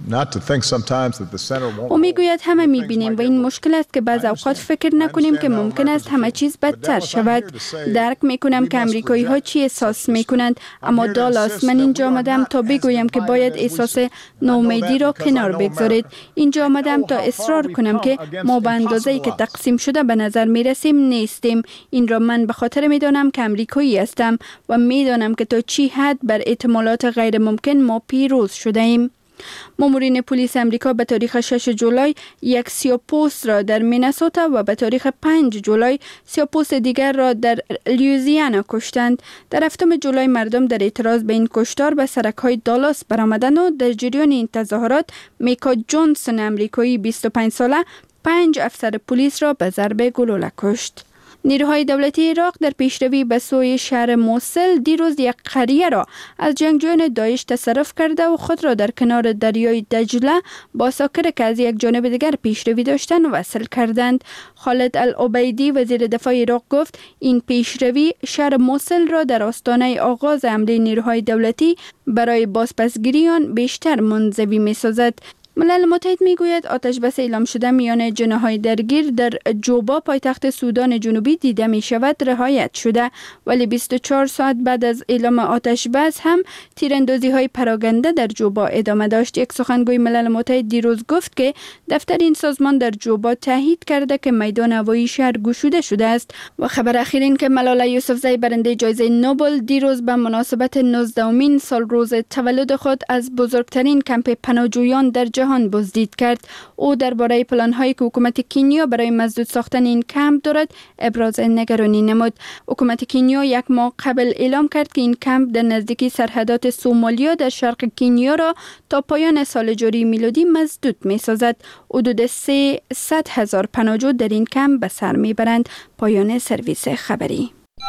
او میگوید همه میبینیم و این مشکل است که بعض اوقات فکر نکنیم که ممکن است همه چیز بدتر شود. درک میکنم که امریکایی ها چی احساس میکنند، اما دالاس، من اینجا آمدم تا بگویم که باید احساس ناامیدی را کنار بگذارید. اینجا آمدم تا اصرار کنم که ما به اندازه‌ای که تقسیم شده به نظر میرسیم نیستیم. این را من به خاطر میدانم که امریکایی هستم و میدانم که تا چی حد بر احتمالات غیر ممکن ما پیروز شده ایم. مامورین پلیس امریکا به تاریخ شش جولای یک سیاه‌پوست را در مینسوتا و به تاریخ پنج جولای سیاه‌پوست دیگر را در لیوزیانا کشتند. در هفتم جولای مردم در اعتراض به این کشتار به سرک‌های دالاس برآمدند و در جریان این تظاهرات میکا جونسون امریکایی بیست و پنج ساله پنج افسر پلیس را به ضرب گلوله کشت. نیروهای دولتی عراق در پیشروی به سوی شهر موصل دیروز یک قریه را از جنگجویان داعش تصرف کرده و خود را در کنار دریای دجله با ساکر که از یک جانب دیگر پیشروی داشتند وصل کردند. خالد العبیدی وزیر دفاع عراق گفت این پیشروی شهر موصل را در آستانه آغاز حمله نیروهای دولتی برای بازپسگیری آن بیشتر منزوی می‌سازد. ملل متحد میگوید آتش بس اعلام شده میان جناح‌های درگیر در جوبا پایتخت سودان جنوبی دیده می شود رعایت شده، ولی بیست و چهار ساعت بعد از اعلام آتش بس هم تیراندازی های پراگنده در جوبا ادامه داشت. یک سخنگوی ملل متحد دیروز گفت که دفتر این سازمان در جوبا تایید کرده که میدان هوایی شهر گشوده شده است. و خبر اخیر این که ملاله یوسفزئی برنده جایزه نوبل دیروز به مناسبت نوزدهمین سال روز تولد خود از بزرگترین کمپ پناهجویان در جهان بازدید کرد. او درباره پلان‌هایی که حکومت کینیا برای مسدود ساختن این کمپ دارد ابراز نگرانی نمود. حکومت کینیا یک ماه قبل اعلام کرد که این کمپ در نزدیکی سرحدات سومالیا در شرق کینیا را تا پایان سال جاری میلادی مسدود می‌سازد. حدود سیصد هزار پناهجو در این کمپ به سر میبرند. پایان سرویس خبری.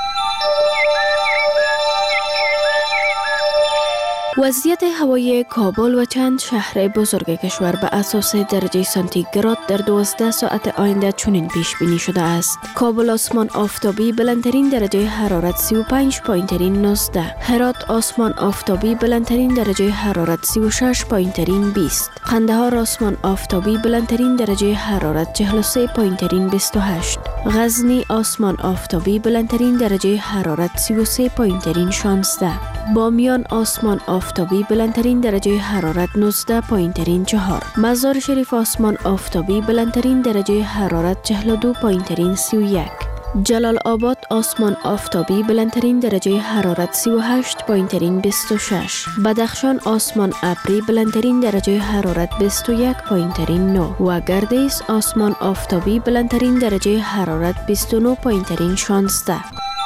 وضعیت هوایی کابل و چند شهر بزرگ کشور به اساس درجه سانتیگراد در دوازده ساعت آینده چنین پیش بینی شده است. کابل آسمان آفتابی بلندترین درجه حرارت سی و پنج پایین ترین نوزده. هرات آسمان آفتابی بلندترین درجه حرارت سی و شش پایین ترین بیست. قندهار آسمان آفتابی بلندترین درجه حرارت چهل و سه پایین ترین بیست و هشت. غزنی آسمان آفتابی بلندترین درجه حرارت سی و سه پایین ترین شانزده. بامیان آسمان آفتابی بلندترین درجه حرارت نوزده پایین ترین چهار. مزار شریف آسمان آفتابی بلندترین درجه حرارت چهل و دو پایین ترین سی و یک. جلال آباد آسمان آفتابی بلندترین درجه حرارت سی و هشت پایین ترین بیست و شش. بدخشان آسمان ابری بلندترین درجه حرارت بیست و یک پایین ترین نه و گردیس آسمان آفتابی بلندترین درجه حرارت بیست و نه پایین ترین شانزده.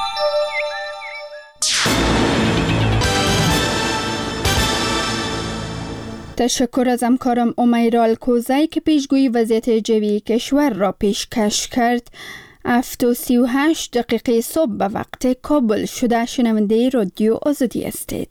تشکر از همکارم امیرا الکوزی که پیشگویی وضعیت جوی کشور را پیشکش کرد. هفت و سی و هشت دقیقه صبح به وقت کابل شده. شنونده رادیو آزادی هستید.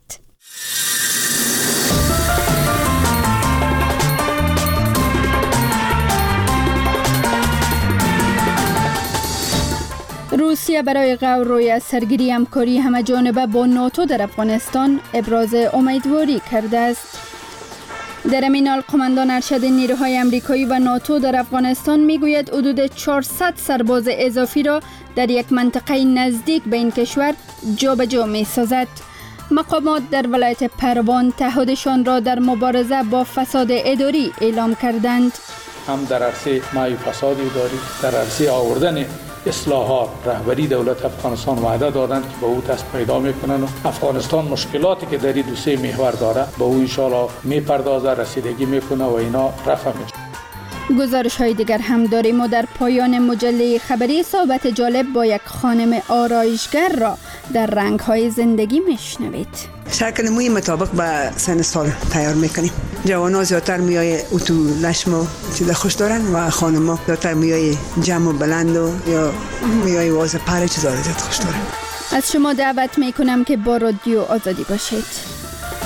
روسیه برای غور روی از سرگیری همکاری همه جانبه با ناتو در افغانستان ابراز امیدواری کرده است. در همین حال قماندان ارشد نیروهای امریکایی و ناتو در افغانستان میگوید حدود چهارصد سرباز اضافی را در یک منطقه نزدیک به این کشور جابجا می‌سازد. مقامات در ولایت پروان تعهدشان را در مبارزه با فساد اداری اعلام کردند. هم در عرصه مای فساد اداری، در عرصه آوردن اصلاحات رهبری دولت افغانستان وعده دادند که به او دست پیدا میکنن و افغانستان مشکلاتی که در این دو سه محور داره به او ان شاء الله میپردازه، رسیدگی میکنه و اینا رفع میشه. گزارش های دیگر هم داریم و در پایان مجله خبری صحبت جالب با یک خانم آرایشگر را در رنگ های زندگی میشنوید. شکل موی مطابق به سن سال تیار میکنیم. جوانان زیادتر موی اتو لشم و چیز خوش دارن و خانم‌ها زیادتر موی جمع و بلند و یا موی واز پر چیزا زیاد خوش دارن. از شما دعوت میکنم که با رادیو آزادی باشید.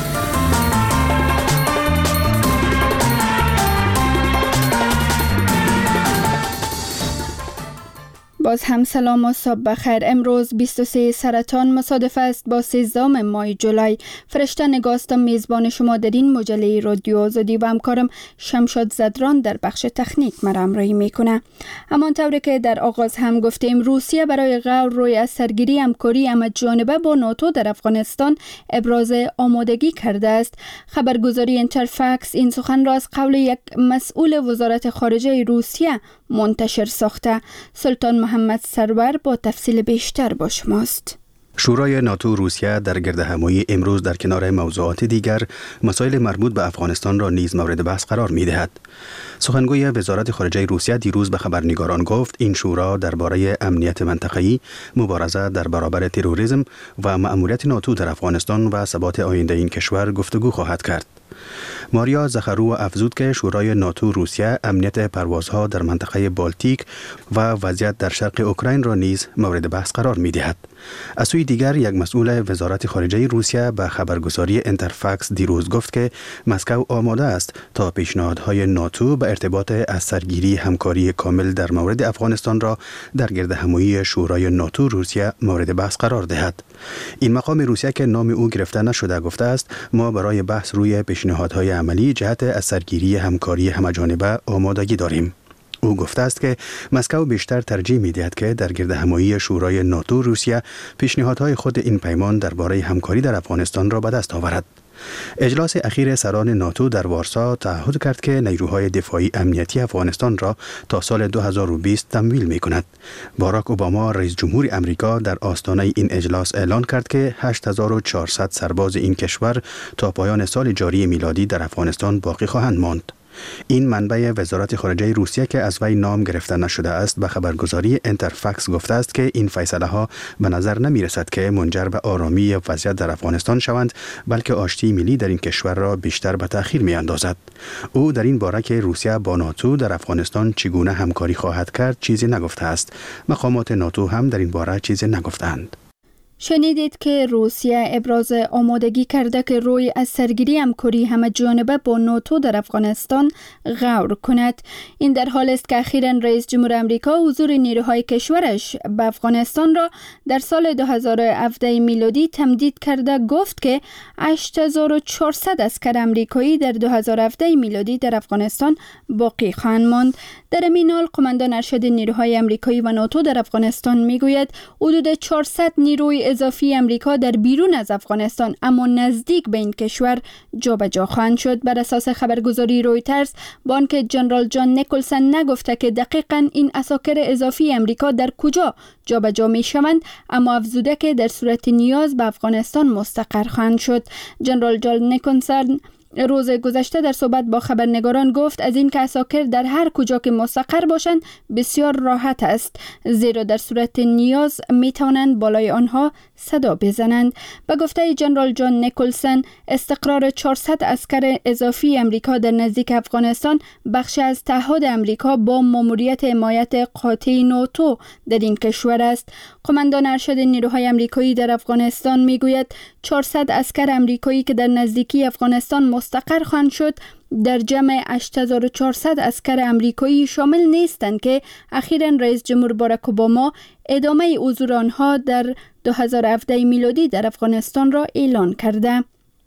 باز هم سلام و صبح بخیر. امروز بیست و سه سرطان مصادف است با سیزدهم ماه جولای. فرشته نگاستم میزبان شما در این مجله رادیو آزادی و همکارم شمشاد زدران در بخش تکنیک مرا همراهی میکنه. همانطوری که در آغاز هم گفتیم، روسیه برای غور روی از سرگیری همکاری همه‌جانبه با ناتو در افغانستان ابراز آمادگی کرده است. خبرگزاری اینترفکس این سخن را از قول یک مسئول وزارت خارجه روسیه منتشر ساخته. سلطان محمد سرور با تفصیل بیشتر با شماست. شورای ناتو روسیه در گردهمایی امروز در کنار موضوعات دیگر مسائل مربوط به افغانستان را نیز مورد بحث قرار می دهد. سخنگوی وزارت خارجه روسیه دیروز به خبرنگاران گفت این شورا درباره امنیت منطقه‌ای، مبارزه در برابر تروریسم و مأموریت ناتو در افغانستان و ثبات آینده این کشور گفتگو خواهد کرد. ماریا زخارو افزود که شورای ناتو روسیه امنیت پروازها در منطقه بالتیک و وضعیت در شرق اوکراین را نیز مورد بحث قرار می دهد. از سوی دیگر یک مسئول وزارت خارجه روسیه به خبرگزاری اینترفکس دیروز گفت که مسکو آماده است تا پیشنهادهای ناتو به ارتباط از سرگیری همکاری کامل در مورد افغانستان را در گردهمایی شورای ناتو روسیه مورد بحث قرار دهد. این مقام روسیه که نام او گرفته نشده گفته است ما برای بحث روی پیشنهادهای عملی جهت از سرگیری همکاری همه‌جانبه آمادگی داریم. او گفته است که مسکو بیشتر ترجیح می‌دهد که در گردهمایی شورای ناتو روسیه پیشنهادهای خود این پیمان درباره همکاری در افغانستان را به دست آورد. اجلاس اخیر سران ناتو در وارسا تعهد کرد که نیروهای دفاعی امنیتی افغانستان را تا سال دو هزار و بیست تمویل می‌کند. باراک اوباما رئیس جمهور امریکا در آستانه این اجلاس اعلان کرد که هشت هزار و چهارصد سرباز این کشور تا پایان سال جاری میلادی در افغانستان باقی خواهند ماند. این منبع وزارت خارجه روسیه که از وی نام گرفته نشده است به خبرگزاری اینترفکس گفته است که این فیصله ها به نظر نمی رسد که منجر به آرامی وضعیت در افغانستان شوند، بلکه آشتی ملی در این کشور را بیشتر به تأخیر می اندازد. او در این باره که روسیه با ناتو در افغانستان چگونه همکاری خواهد کرد چیزی نگفته است. مقامات ناتو هم در این باره چیزی نگفتند. شنیدید که روسیه ابراز آمادگی کرده که روی از سرگیری همکاری همه‌جانبه با ناتو در افغانستان غور کند. این در حال است که اخیراً رئیس جمهور امریکا حضور نیروهای کشورش به افغانستان را در سال دو هزار و هفده میلادی تمدید کرده. گفت که هشت هزار و چهارصد اسکر امریکایی در دو هزار و هفده میلادی در افغانستان باقی خواهند ماند. در این حال قماندان ارشد نیروهای امریکایی و ناتو در افغانستان میگوید حدود چهارصد نیروی اضافی امریکا در بیرون از افغانستان اما نزدیک به این کشور جابجا خواهند شد. بر اساس خبرگزاری رویترز بانک جنرال جان نیکلسن نگفته که دقیقاً این اساکر اضافی امریکا در کجا جابجا می شوند، اما افزوده که در صورت نیاز به افغانستان مستقر خواهند شد. جنرال جان نیکلسن روز گذشته در صحبت با خبرنگاران گفت از این که اساکر در هر کجا که مستقر باشند بسیار راحت است، زیرا در صورت نیاز می توانند بالای آنها صدا بزنند. به گفته جنرال جان نیکلسن استقرار چهارصد اسکر اضافی امریکا در نزدیک افغانستان بخش از تعهد امریکا با ماموریت حمایت قاطع ناتو در این کشور است. قماندان ارشد نیروهای امریکایی در افغانستان میگوید چهارصد اسکر امریکایی که در نزدیکی افغانستان مستقر خواهند شد در جمع هشت هزار و چهارصد اسکر امریکایی شامل نیستند که اخیراً رئیس جمهور باراک اوباما ادامه حضور آنها در دو هزار و هفده میلادی در افغانستان را اعلان کرده.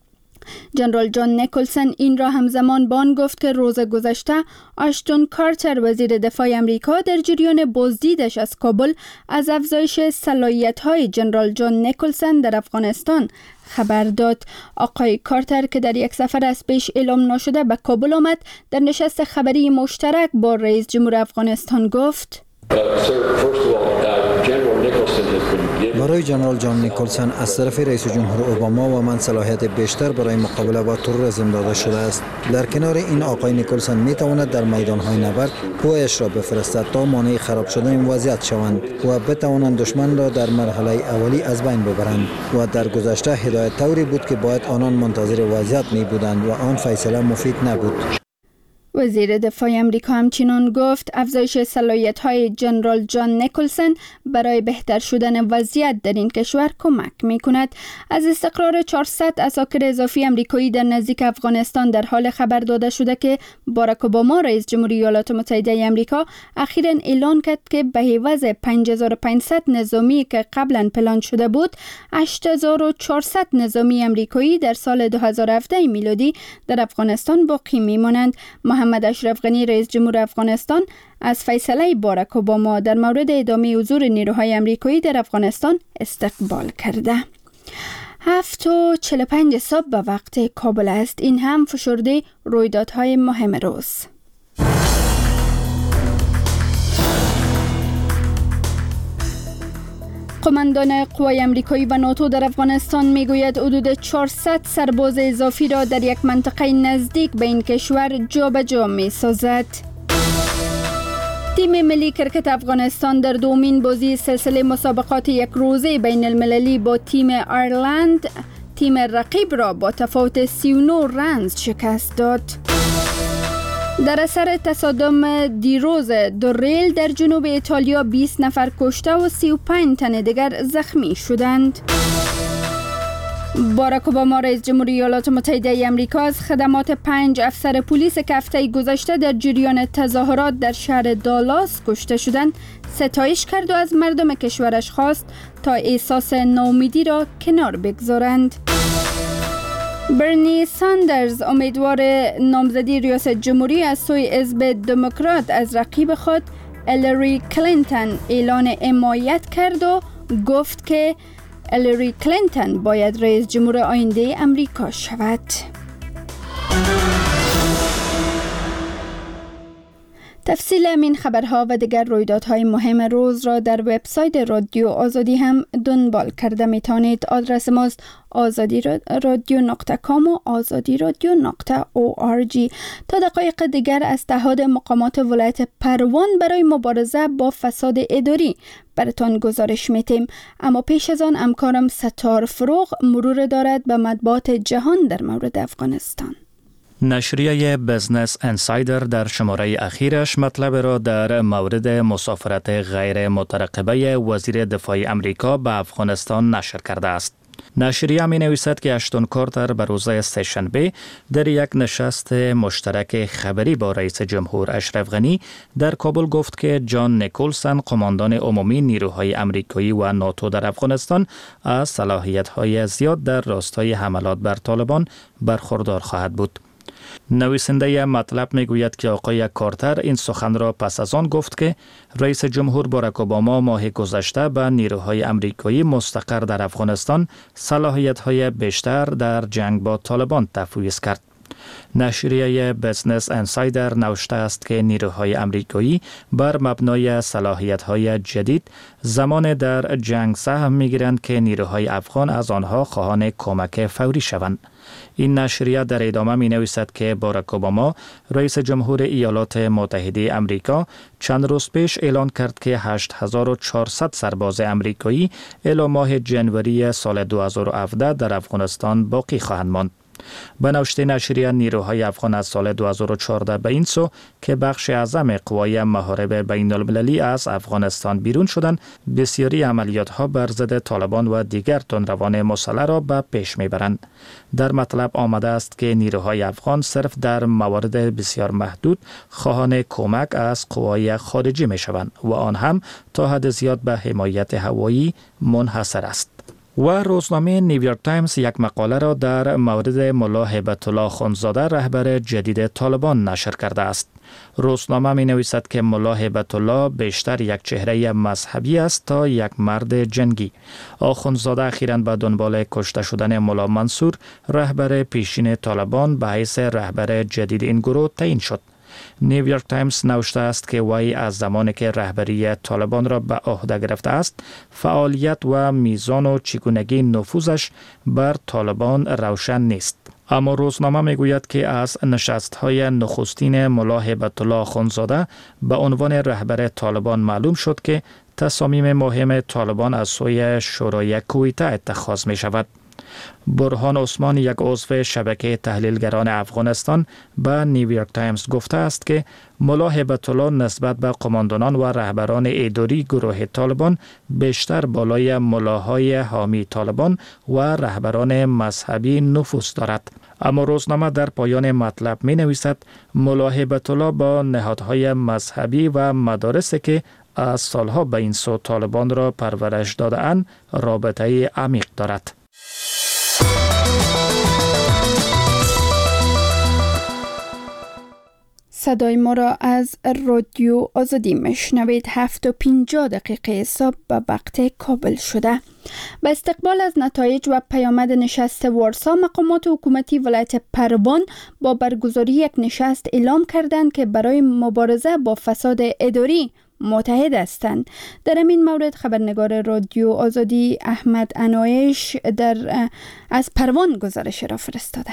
جنرال جان نیکلسن این را همزمان با آن گفت که روز گذشته آشتون کارتر وزیر دفاع امریکا در جریان بازدیدش از کابل از افزایش صلاحیت‌های جنرال جان نیکلسن در افغانستان خبر داد. آقای کارتر که در یک سفر از پیش اعلام نشده به کابل آمد، در نشست خبری مشترک با رئیس جمهور افغانستان گفت: Uh, sir, first of all, uh, General برای جنرال جان نیکلسن از طرف رئیس جمهور اوباما و من صلاحیت بیشتر برای مقابله با تروریسم داده شده است. در کنار این آقای نیکلسن می تواند در میدانهای نبرد قوایش را بفرستد تا مانع خراب شدن این وضعیت شوند و بتوانند دشمن را در مرحله اولی از بین ببرند و در گذشته هدایت طوری بود که باید آنان منتظر وضعیت می بودند و آن فیصله مفید نبود. وزیر دفاع امریکا همچنین گفت افزایش صلاحیت‌های جنرال جان نیکلسن برای بهتر شدن وضعیت در این کشور کمک می‌کند. از استقرار چهارصد عساکر اضافی امریکایی در نزدیک افغانستان در حال خبر داده شده که باراک اوباما رئیس جمهوری ایالات متحده آمریکا اخیراً اعلان کرد که به عوض پنج هزار و پانصد نظامی که قبلا پلان شده بود، هشت هزار و چهارصد نظامی امریکایی در سال دو هزار و هفده میلادی در افغانستان باقی می‌مانند. محمد اشرف غنی رئیس جمهور افغانستان از فیصله باراک اوباما در مورد ادامه حضور نیروهای امریکایی در افغانستان استقبال کرده. هفت و چهل و پنج صبح به وقت کابل است. این هم فشرده رویدادهای مهم روز. قماندان قوای امریکایی و ناتو در افغانستان میگوید حدود چهارصد سرباز اضافی را در یک منطقه نزدیک به این کشور جابجا می‌سازد. تیم ملی کرکت افغانستان در دومین بازی سلسله مسابقات یک روزه بین المللی با تیم آیرلند تیم رقیب را با تفاوت سی و نه رنز شکست داد. در اثر تصادم دیروز دو ریل در جنوب ایتالیا بیست نفر کشته و سی و پنج تن دیگر زخمی شدند. باراک اوباما رئیس جمهوری ایالات متحده آمریکا از خدمات پنج افسر پلیس که هفته گذشته در جریان تظاهرات در شهر دالاس کشته شدند ستایش کرد و از مردم کشورش خواست تا احساس ناامیدی را کنار بگذارند. برنی ساندرز امیدوار نامزدی ریاست جمهوری از سوی حزب دموکرات از رقیب خود هیلاری کلینتون اعلان حمایت کرد و گفت که هیلاری کلینتون باید رئیس جمهور آینده امریکا شود. تفصیل این خبرها و دیگر رویدادهای مهم روز را در وبسایت رادیو آزادی هم دنبال کرده می توانید. آدرس ماست آزادی رادیو نقطه کام و آزادی رادیو نقطه او آر جی. تا دقایق دیگر از اتحاد مقامات ولایت پروان برای مبارزه با فساد اداری براتان گزارش میتیم، اما پیش از آن همکارم ستار فروغ مرور دارد به مطبوعات جهان در مورد افغانستان. نشریه بزنس انسایدر در شماره اخیرش مطلب را در مورد مسافرت غیر مترقبه وزیر دفاع امریکا به افغانستان نشر کرده است. نشریه می نویسد که اشتون کارتر به روز سه‌شنبه در یک نشست مشترک خبری با رئیس جمهور اشرف غنی در کابل گفت که جان نیکلسن قماندان عمومی نیروهای امریکایی و ناتو در افغانستان از صلاحیت‌های زیاد در راستای حملات بر طالبان برخوردار خواهد بود. نویسنده مطلب میگوید که آقای کارتر این سخن را پس از آن گفت که رئیس جمهور باراک اوباما ماه گذشته به نیروهای امریکایی مستقر در افغانستان صلاحیت‌های بیشتر در جنگ با طالبان تفویض کرد. نشریه بزنس انسایدر نوشته است که نیروهای امریکایی بر مبنای صلاحیت‌های جدید زمان در جنگ سهم می‌گیرند که نیروهای افغان از آنها خواهان کمک فوری شوند. این نشریه در ادامه می نویسد که باراک اوباما رئیس جمهور ایالات متحده آمریکا چند روز پیش اعلان کرد که هشت هزار و چهارصد سرباز امریکایی الی ماه جنوری سال دو هزار و هفده در افغانستان باقی خواهند ماند. به نوشته نشریه نیروهای افغان از سال دو هزار و چهارده به این سو که بخش اعظم قوای محارب بین المللی از افغانستان بیرون شدند، بسیاری عملیات ها بر ضد طالبان و دیگر تندروان مسلح را به پیش میبرند. در مطلب آمده است که نیروهای افغان صرف در موارد بسیار محدود خواهان کمک از قوای خارجی میشوند و آن هم تا حد زیاد به حمایت هوایی منحصر است. و روزنامه نیویورک تایمز یک مقاله را در مورد ملا هیبت الله خانزاده رهبر جدید طالبان نشر کرده است. روزنامه می نویسد که ملا هیبت الله بیشتر یک چهره مذهبی است تا یک مرد جنگی. آخوندزاده اخیراً به دنبال کشته شدن ملا منصور رهبر پیشین طالبان به حیث رهبر جدید این گروه تعیین شد. نیویورک تایمز نوشته است که وی از زمانی که رهبری طالبان را به عهده گرفته است فعالیت و میزان و چگونگی نفوذش بر طالبان روشن نیست. اما روزنامه میگوید که از نشست‌های نخستین ملا هیبت الله اخوندزاده به عنوان رهبر طالبان معلوم شد که تصامیم مهم طالبان از سوی شورای کویته اتخاذ می شود. برهان عثمان، یک عضو شبکه تحلیلگران افغانستان، به نیویورک تایمز گفته است که ملا هیبت الله نسبت به قماندانان و رهبران اداری گروه طالبان بیشتر بالای ملاهای حامی طالبان و رهبران مذهبی نفوذ دارد. اما روزنامه در پایان مطلب می نویسد ملا هیبت الله با نهادهای مذهبی و مدارسی که از سالها به این سو طالبان را پرورش داده اند رابطه عمیق دارد. صدای ما را از رادیو آزادی میشنوید. هفت و پنجاه دقیقه صبح به وقت کابل شده. به استقبال از نتایج و پیامد نشست وارسا، مقامات حکومتی ولایت پروان با برگزاری یک نشست اعلام کردند که برای مبارزه با فساد اداری متحد هستند. در این مورد خبرنگار رادیو آزادی احمد عنایش در از پروان گزارش را فرستاده.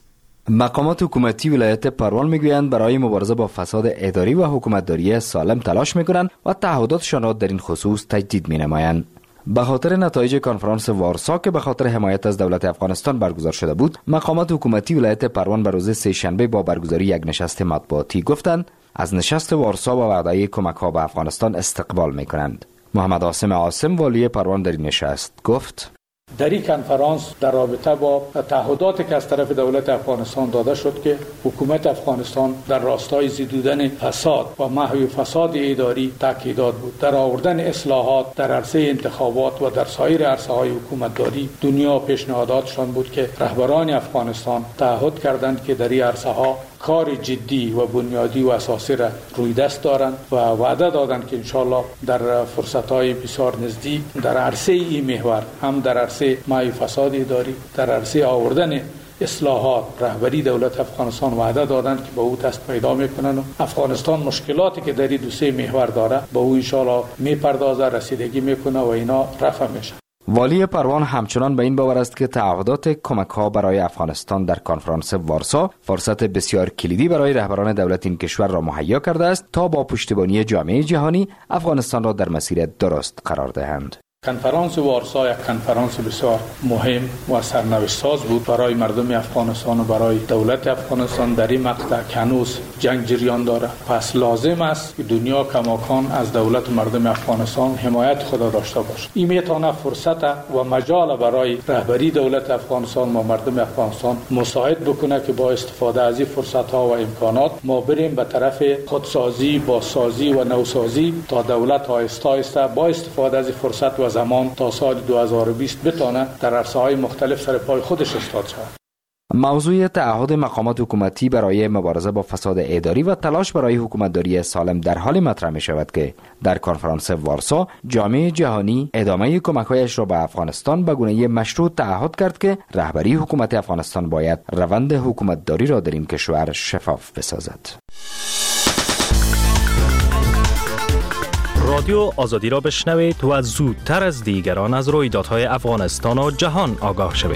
مقامات حکومتی ولایت پروان میگویند برای مبارزه با فساد اداری و حکومتداری سالم تلاش میکنند و تعهداتشان را در این خصوص تجدید مینمایند. به خاطر نتایج کنفرانس وارسا که به خاطر حمایت از دولت افغانستان برگزار شده بود، مقامات حکومتی ولایت پروان به روز سه شنبه با برگزاری یک نشست مطبوعاتی گفتند از نشست وارسا و وعده کمک ها به افغانستان استقبال میکنند. محمد عاصم عاصم والی پروان در این نشست گفت: در این کنفرانس در رابطه با تعهداتی که از طرف دولت افغانستان داده شد که حکومت افغانستان در راستای زدودن فساد و محو فساد اداری تاکیدات بود. در آوردن اصلاحات در عرصه انتخابات و در سایر عرصه‌های حکومتداری دنیا پیشنهاداتشان بود که رهبران افغانستان تعهد کردند که در این عرصه‌ها کار جدی و بنیادی و اساسی را روی دست دارند و وعده دادند که انشالله در فرصت‌های بسیار نزدیک در عرصه این محور، هم در عرصه محو فساد اداری، در عرصه آوردن اصلاحات، رهبری دولت افغانستان وعده دادند که با او دست پیدا میکنند و افغانستان مشکلاتی که در این دو سه محور داره با او انشالله میپردازه، رسیدگی میکنه و اینا رفع میشه. والی پروان همچنان به این باور است که تعهدات کمک ها برای افغانستان در کنفرانس وارسا فرصت بسیار کلیدی برای رهبران دولت این کشور را مهیا کرده است تا با پشتیبانی جامعه جهانی افغانستان را در مسیر درست قرار دهند. کنفرانس وارسا یک کنفرانس بسیار مهم و سرنوشت ساز بود برای مردم افغانستان و برای دولت افغانستان. در این مقطع که هنوز جنگ جریان داره، پس لازم است که دنیا کماکان از دولت و مردم افغانستان حمایت خود داشته باشه. این میتونه فرصت و مجال برای رهبری دولت افغانستان و مردم افغانستان مساعد بکنه که با استفاده از این فرصت ها و امکانات ما بریم به طرف خودسازی، بازسازی و نوسازی تا دولت آهسته آهسته با استفاده از این فرصت و زمان تا سال دو هزار و بیست بتونه در عرصه‌های مختلف سر پای خودش استاد شود. موضوع تعهد مقامات حکومتی برای مبارزه با فساد اداری و تلاش برای حکومتداری سالم در حال مطرح می شود که در کنفرانس وارسا جامعه جهانی ادامه کمک‌هایش را به افغانستان به گونه مشروط تعهد کرد که رهبری حکومت افغانستان باید روند حکومتداری را در این کشور شفاف بسازد. رادیو آزادی را بشنوید و زودتر از دیگران از رویدادهای افغانستان و جهان آگاه شوید.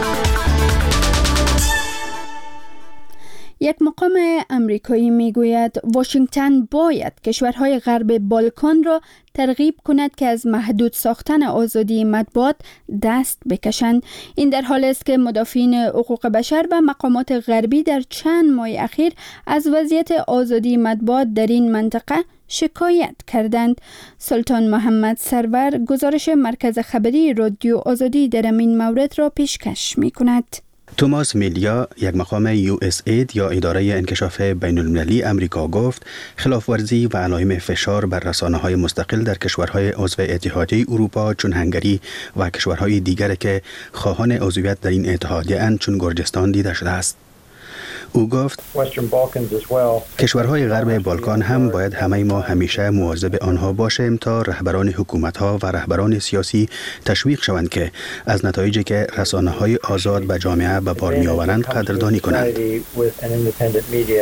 یک مقام امریکایی میگوید واشنگتن باید کشورهای غرب بالکان را ترغیب کند که از محدود ساختن آزادی مطبوعات دست بکشند. این در حالی است که مدافعین حقوق بشر و مقامات غربی در چند ماه اخیر از وضعیت آزادی مطبوعات در این منطقه شکایت کردند. سلطان محمد سرور گزارش مرکز خبری رادیو آزادی در این مورد را پیشکش می کند. توماس میلیا، یک مقام یو اس اید یا اداره انکشاف بین المللی امریکا گفت خلافورزی و علائم فشار بر رسانه‌های مستقل در کشورهای عضو اتحادیه اروپا چون هنگری و کشورهای دیگر که خواهان عضویت در این اتحادیه اند چون گرجستان دیده شده است. او گفت کشورهای غرب بالکان هم باید همه ما همیشه مواظب آنها باشیم تا رهبران حکومت‌ها و رهبران سیاسی تشویق شوند که از نتایجی که رسانه‌های آزاد به جامعه به بار می‌آورند قدردانی کنند.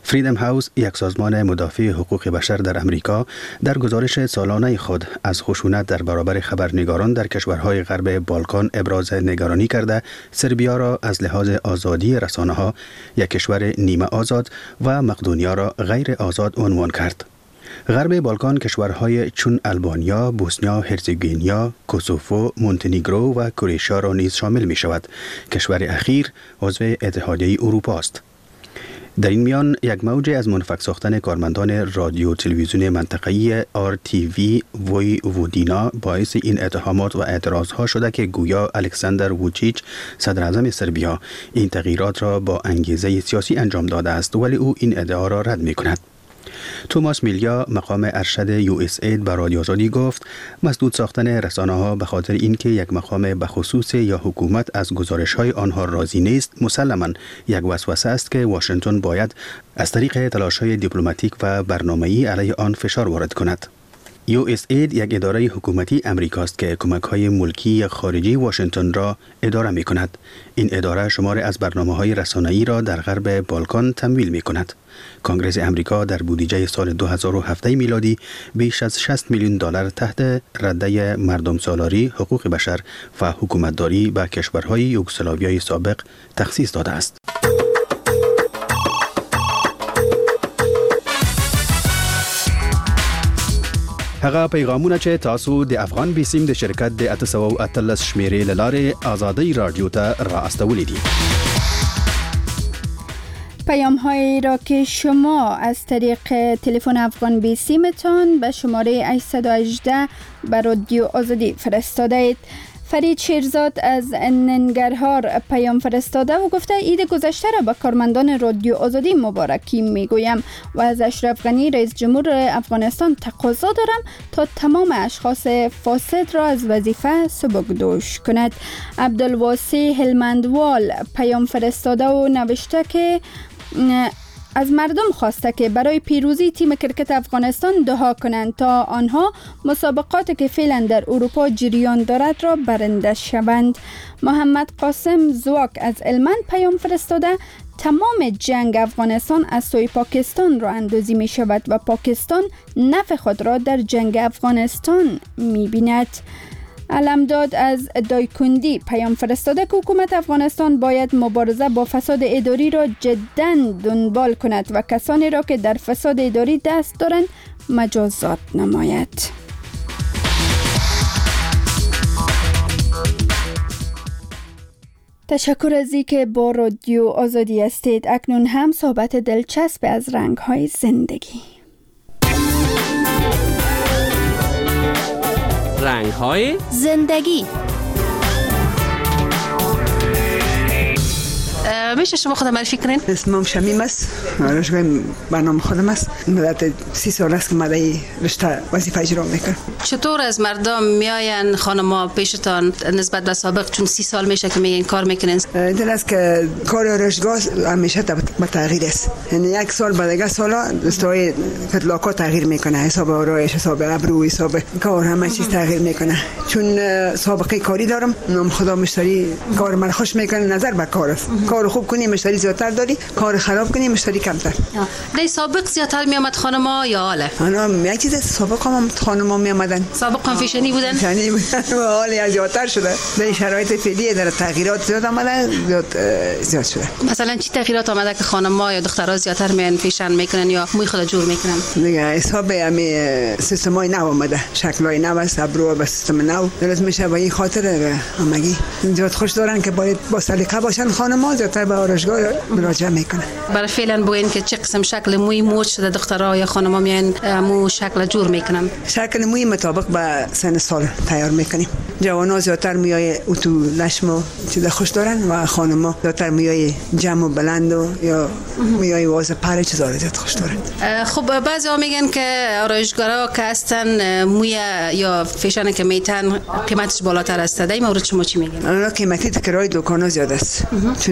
فریدم هاوس، یک سازمان مدافع حقوق بشر در امریکا، در گزارش سالانه خود از خشونت در برابر خبرنگاران در کشورهای غرب بالکان ابراز نگرانی کرده سربیا را از لحاظ آزادی رسانه‌ها یک کشور نیمه آزاد و مقدونیا را غیر آزاد عنوان کرد. غرب بالکان کشورهای چون البانیا، بوسنیا، هرزگوینیا، کوسوفو، مونتنیگرو و کرواتیا را نیز شامل می شود. کشور اخیر عضو اتحادیه اروپا است. در این میان یک موج از منفک ساختن کارمندان رادیو تلویزیون منطقه‌ای آر تی وی وی وودینا باعث این اتهامات و اعتراضها شده که گویا الکساندر ووچیچ صدر اعظم سربیا این تغییرات را با انگیزه سیاسی انجام داده است، ولی او این ادعا را رد می کند. توماس میلیا مقام ارشد یو اس اید به رادیو آزادی گفت مسدود ساختن رسانه ها به خاطر اینکه یک مقام به خصوص یا حکومت از گزارش های آنها راضی نیست مسلماً یک وسوسه است که واشنگتن باید از طریق تلاش های دیپلماتیک و برنامه‌ای علیه آن فشار وارد کند. یو اس اید یک اداره حکومتی امریکاست که کمک‌های ملکی خارجی واشنگتن را اداره می‌کند. این اداره شمار از برنامه‌های رسانه‌ای را در غرب بالکان تمویل می‌کند. کنگره امریکا در بودجه سال دو هزار و هفت میلادی بیش از شصت میلیون دلار تحت رده مردم سالاری، حقوق بشر و حکومتداری به کشورهای یوگسلاویای سابق تخصیص داده است. هغه پیغامونه چې تاسو د افغان بیسیم د شرکت د اته سوه و اتلس شمیرې له لارې آزادۍ رادیو ته را استولی دي. پیام هایی را که شما از طریق تلفن افغان بیسیمتان به شماره هشت یک هشت به رادیو آزادی فرستاده اید. فرید شیرزاد از ننگرهار پیام فرستاده و گفته عید گذشته را به کارمندان رادیو آزادی مبارکی میگویم و از اشرف غنی رئیس جمهور افغانستان تقاضا دارم تا تمام اشخاص فاسد را از وظیفه سبکدوش کند. عبدالواسی هلمندوال پیام فرستاده و نوشته که از مردم خواسته که برای پیروزی تیم کرکت افغانستان دعا کنند تا آنها مسابقاتی که فعلا در اروپا جریان دارد را برنده شوند. محمد قاسم زواک از علمند پیام فرستاده تمام جنگ افغانستان از سوی پاکستان را اندازی می شود و پاکستان نفع خود را در جنگ افغانستان می بیند. علمداد از دایکندی پیام فرستاده که حکومت افغانستان باید مبارزه با فساد اداری را جداً دنبال کند و کسانی را که در فساد اداری دست دارند مجازات نماید. تشکر از اینکه با رادیو آزادی هستید. اکنون هم صحبت دلچسب از رنگ‌های زندگی. رنگ‌های زندگی. میشه شما خودم معرفی کنین؟ اسمم شمیم است. رشته برنامه خودم است. مدت سی سال است که مدت رشته وظیفه اجرا میکنم. چطور از مردم میاین خانم‌ها پیشتان نسبت به سابق، چون سی سال میشه که میگین کار میکنین؟ این است که کار رشتگاه همیشه با تغییر است. یعنی یک سال بعد دیگه سالا دستای کتلاکا تغییر میکنه، حساب آرایش، حساب ابرو، حساب کار همه چیز تغییر میکنه. چون سابقه کاری دارم، نام خدا مشتری کار من خوش میکنه، نظر به کار است. کار خوب کنی مشتری زیادتر داری، کار خراب کنی مشتری کمتر. در سابق زیادتر میامد خانم‌ها یا حاله؟ انا یک چیز سابق هم خانم‌ها میامدن. سابق هم فیشنی بودن؟ فیشنی بودن و حالا زیادتر شده. در شرایط فعلی در تغییرات زیاد آمده، زیاد زیاد شده. مثلا چی تغییرات آمده که خانم‌ها یا دخترها زیادتر میان فیشن میکنن یا موی خود جور میکنن؟ دیگه حساب امی سیستمای نو آمده، شکلای نو است، ابرو با سیستم نو. درست میشه به این خاطر همگی زیاد خوش دارن که باید با سلیقه باشن خانم‌ها، زیادتر به آرایشگاه مراجعه میکنه. برای فعلا بگین که چه قسم شکل موی موج شده دخترها یا خانم‌ها میان مو شکل جور میکنن؟ شکل موی مطابق به سن سال تیار میکنیم. جوان‌ها زیادتر موی اتو لشم چیز خوش دارن و خانم‌ها زیادتر موی جمع و بلند و یا موی واز پر چیزا زیاد خوش دارن. خب بعضی‌ها میگن که آرایشگرها که هستن موی یا فیشن که میتن قیمتش بالاتر است. در این مورد شما چی میگین؟ الان قیمتی کرای دکان‌ها زیاد است. چون ما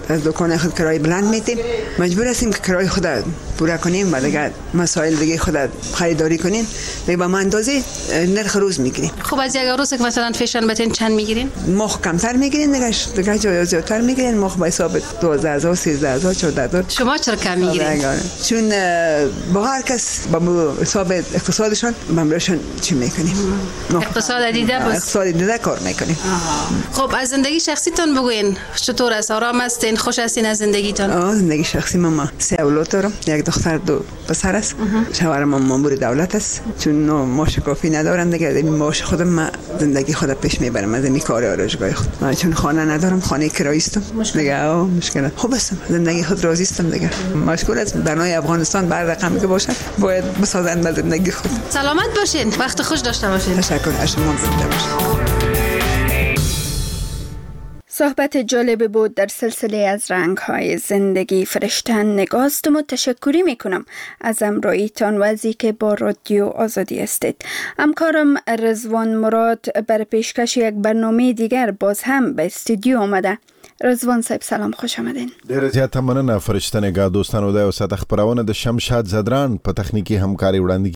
از دکان خود کرایه بلند میتیم، مجبور هستیم که کرایه خود پورا کنیم و دیگه مسائل دیگه خود خریداری کنیم. دیگه با اندازه نرخ روز میگیریم. خب از یک روز که مثلا فیشن بتین چند میگیرین؟ مخ کمتر میگیرین، دیگه دیگه جای زیادتر میگیرین. مخ با حساب دوازده هزار، سیزده هزار، چهارده هزار. شما چرا کم میگیرین؟ چون با هر کس با حساب اقتصادشون ممرشون چی میکنیم؟ اقتصاد دیده بس اقتصاد دیده کار میکنیم. خب از زندگی شخصیتون بگوین چطور است؟ آرام هستین؟ خوش هستین از زندگیتون؟ آه زندگی شخصی ما سه اولاد دارم، یک دختر دو پسر است. شوهرم مامور دولت است، چون معاش کافی ندارم دیگه. این معاش خودم ما زندگی خودم پیش میبرم از این کار آرایشگاه خود. من چون خانه ندارم، خانه کرایی استم دیگه. آه مشکل خوب است، زندگی خود راضی استم دیگه. مشکل است بنای افغانستان بر رقم که باشه باید بسازن به زندگی خود. سلامت باشین، وقت خوش داشته باشین. تشکر از شما. زنده باشین. صحبت جالب بود در سلسله از رنگ‌های زندگی. فرشتن نگاستم و تشکری میکنم از امراییتان و از اینکه با رادیو آزادی استید. همکارم رضوان مراد بر پیشکش یک برنامه دیگر باز هم به استودیو آمده. رضوان صاحب سلام، خوش آمدین. ډیره زیاته مننه. فرشته نگاه دوستانو د اوسط خبرونه د شمشاد زدران په تخنیکی همکاري وړاندې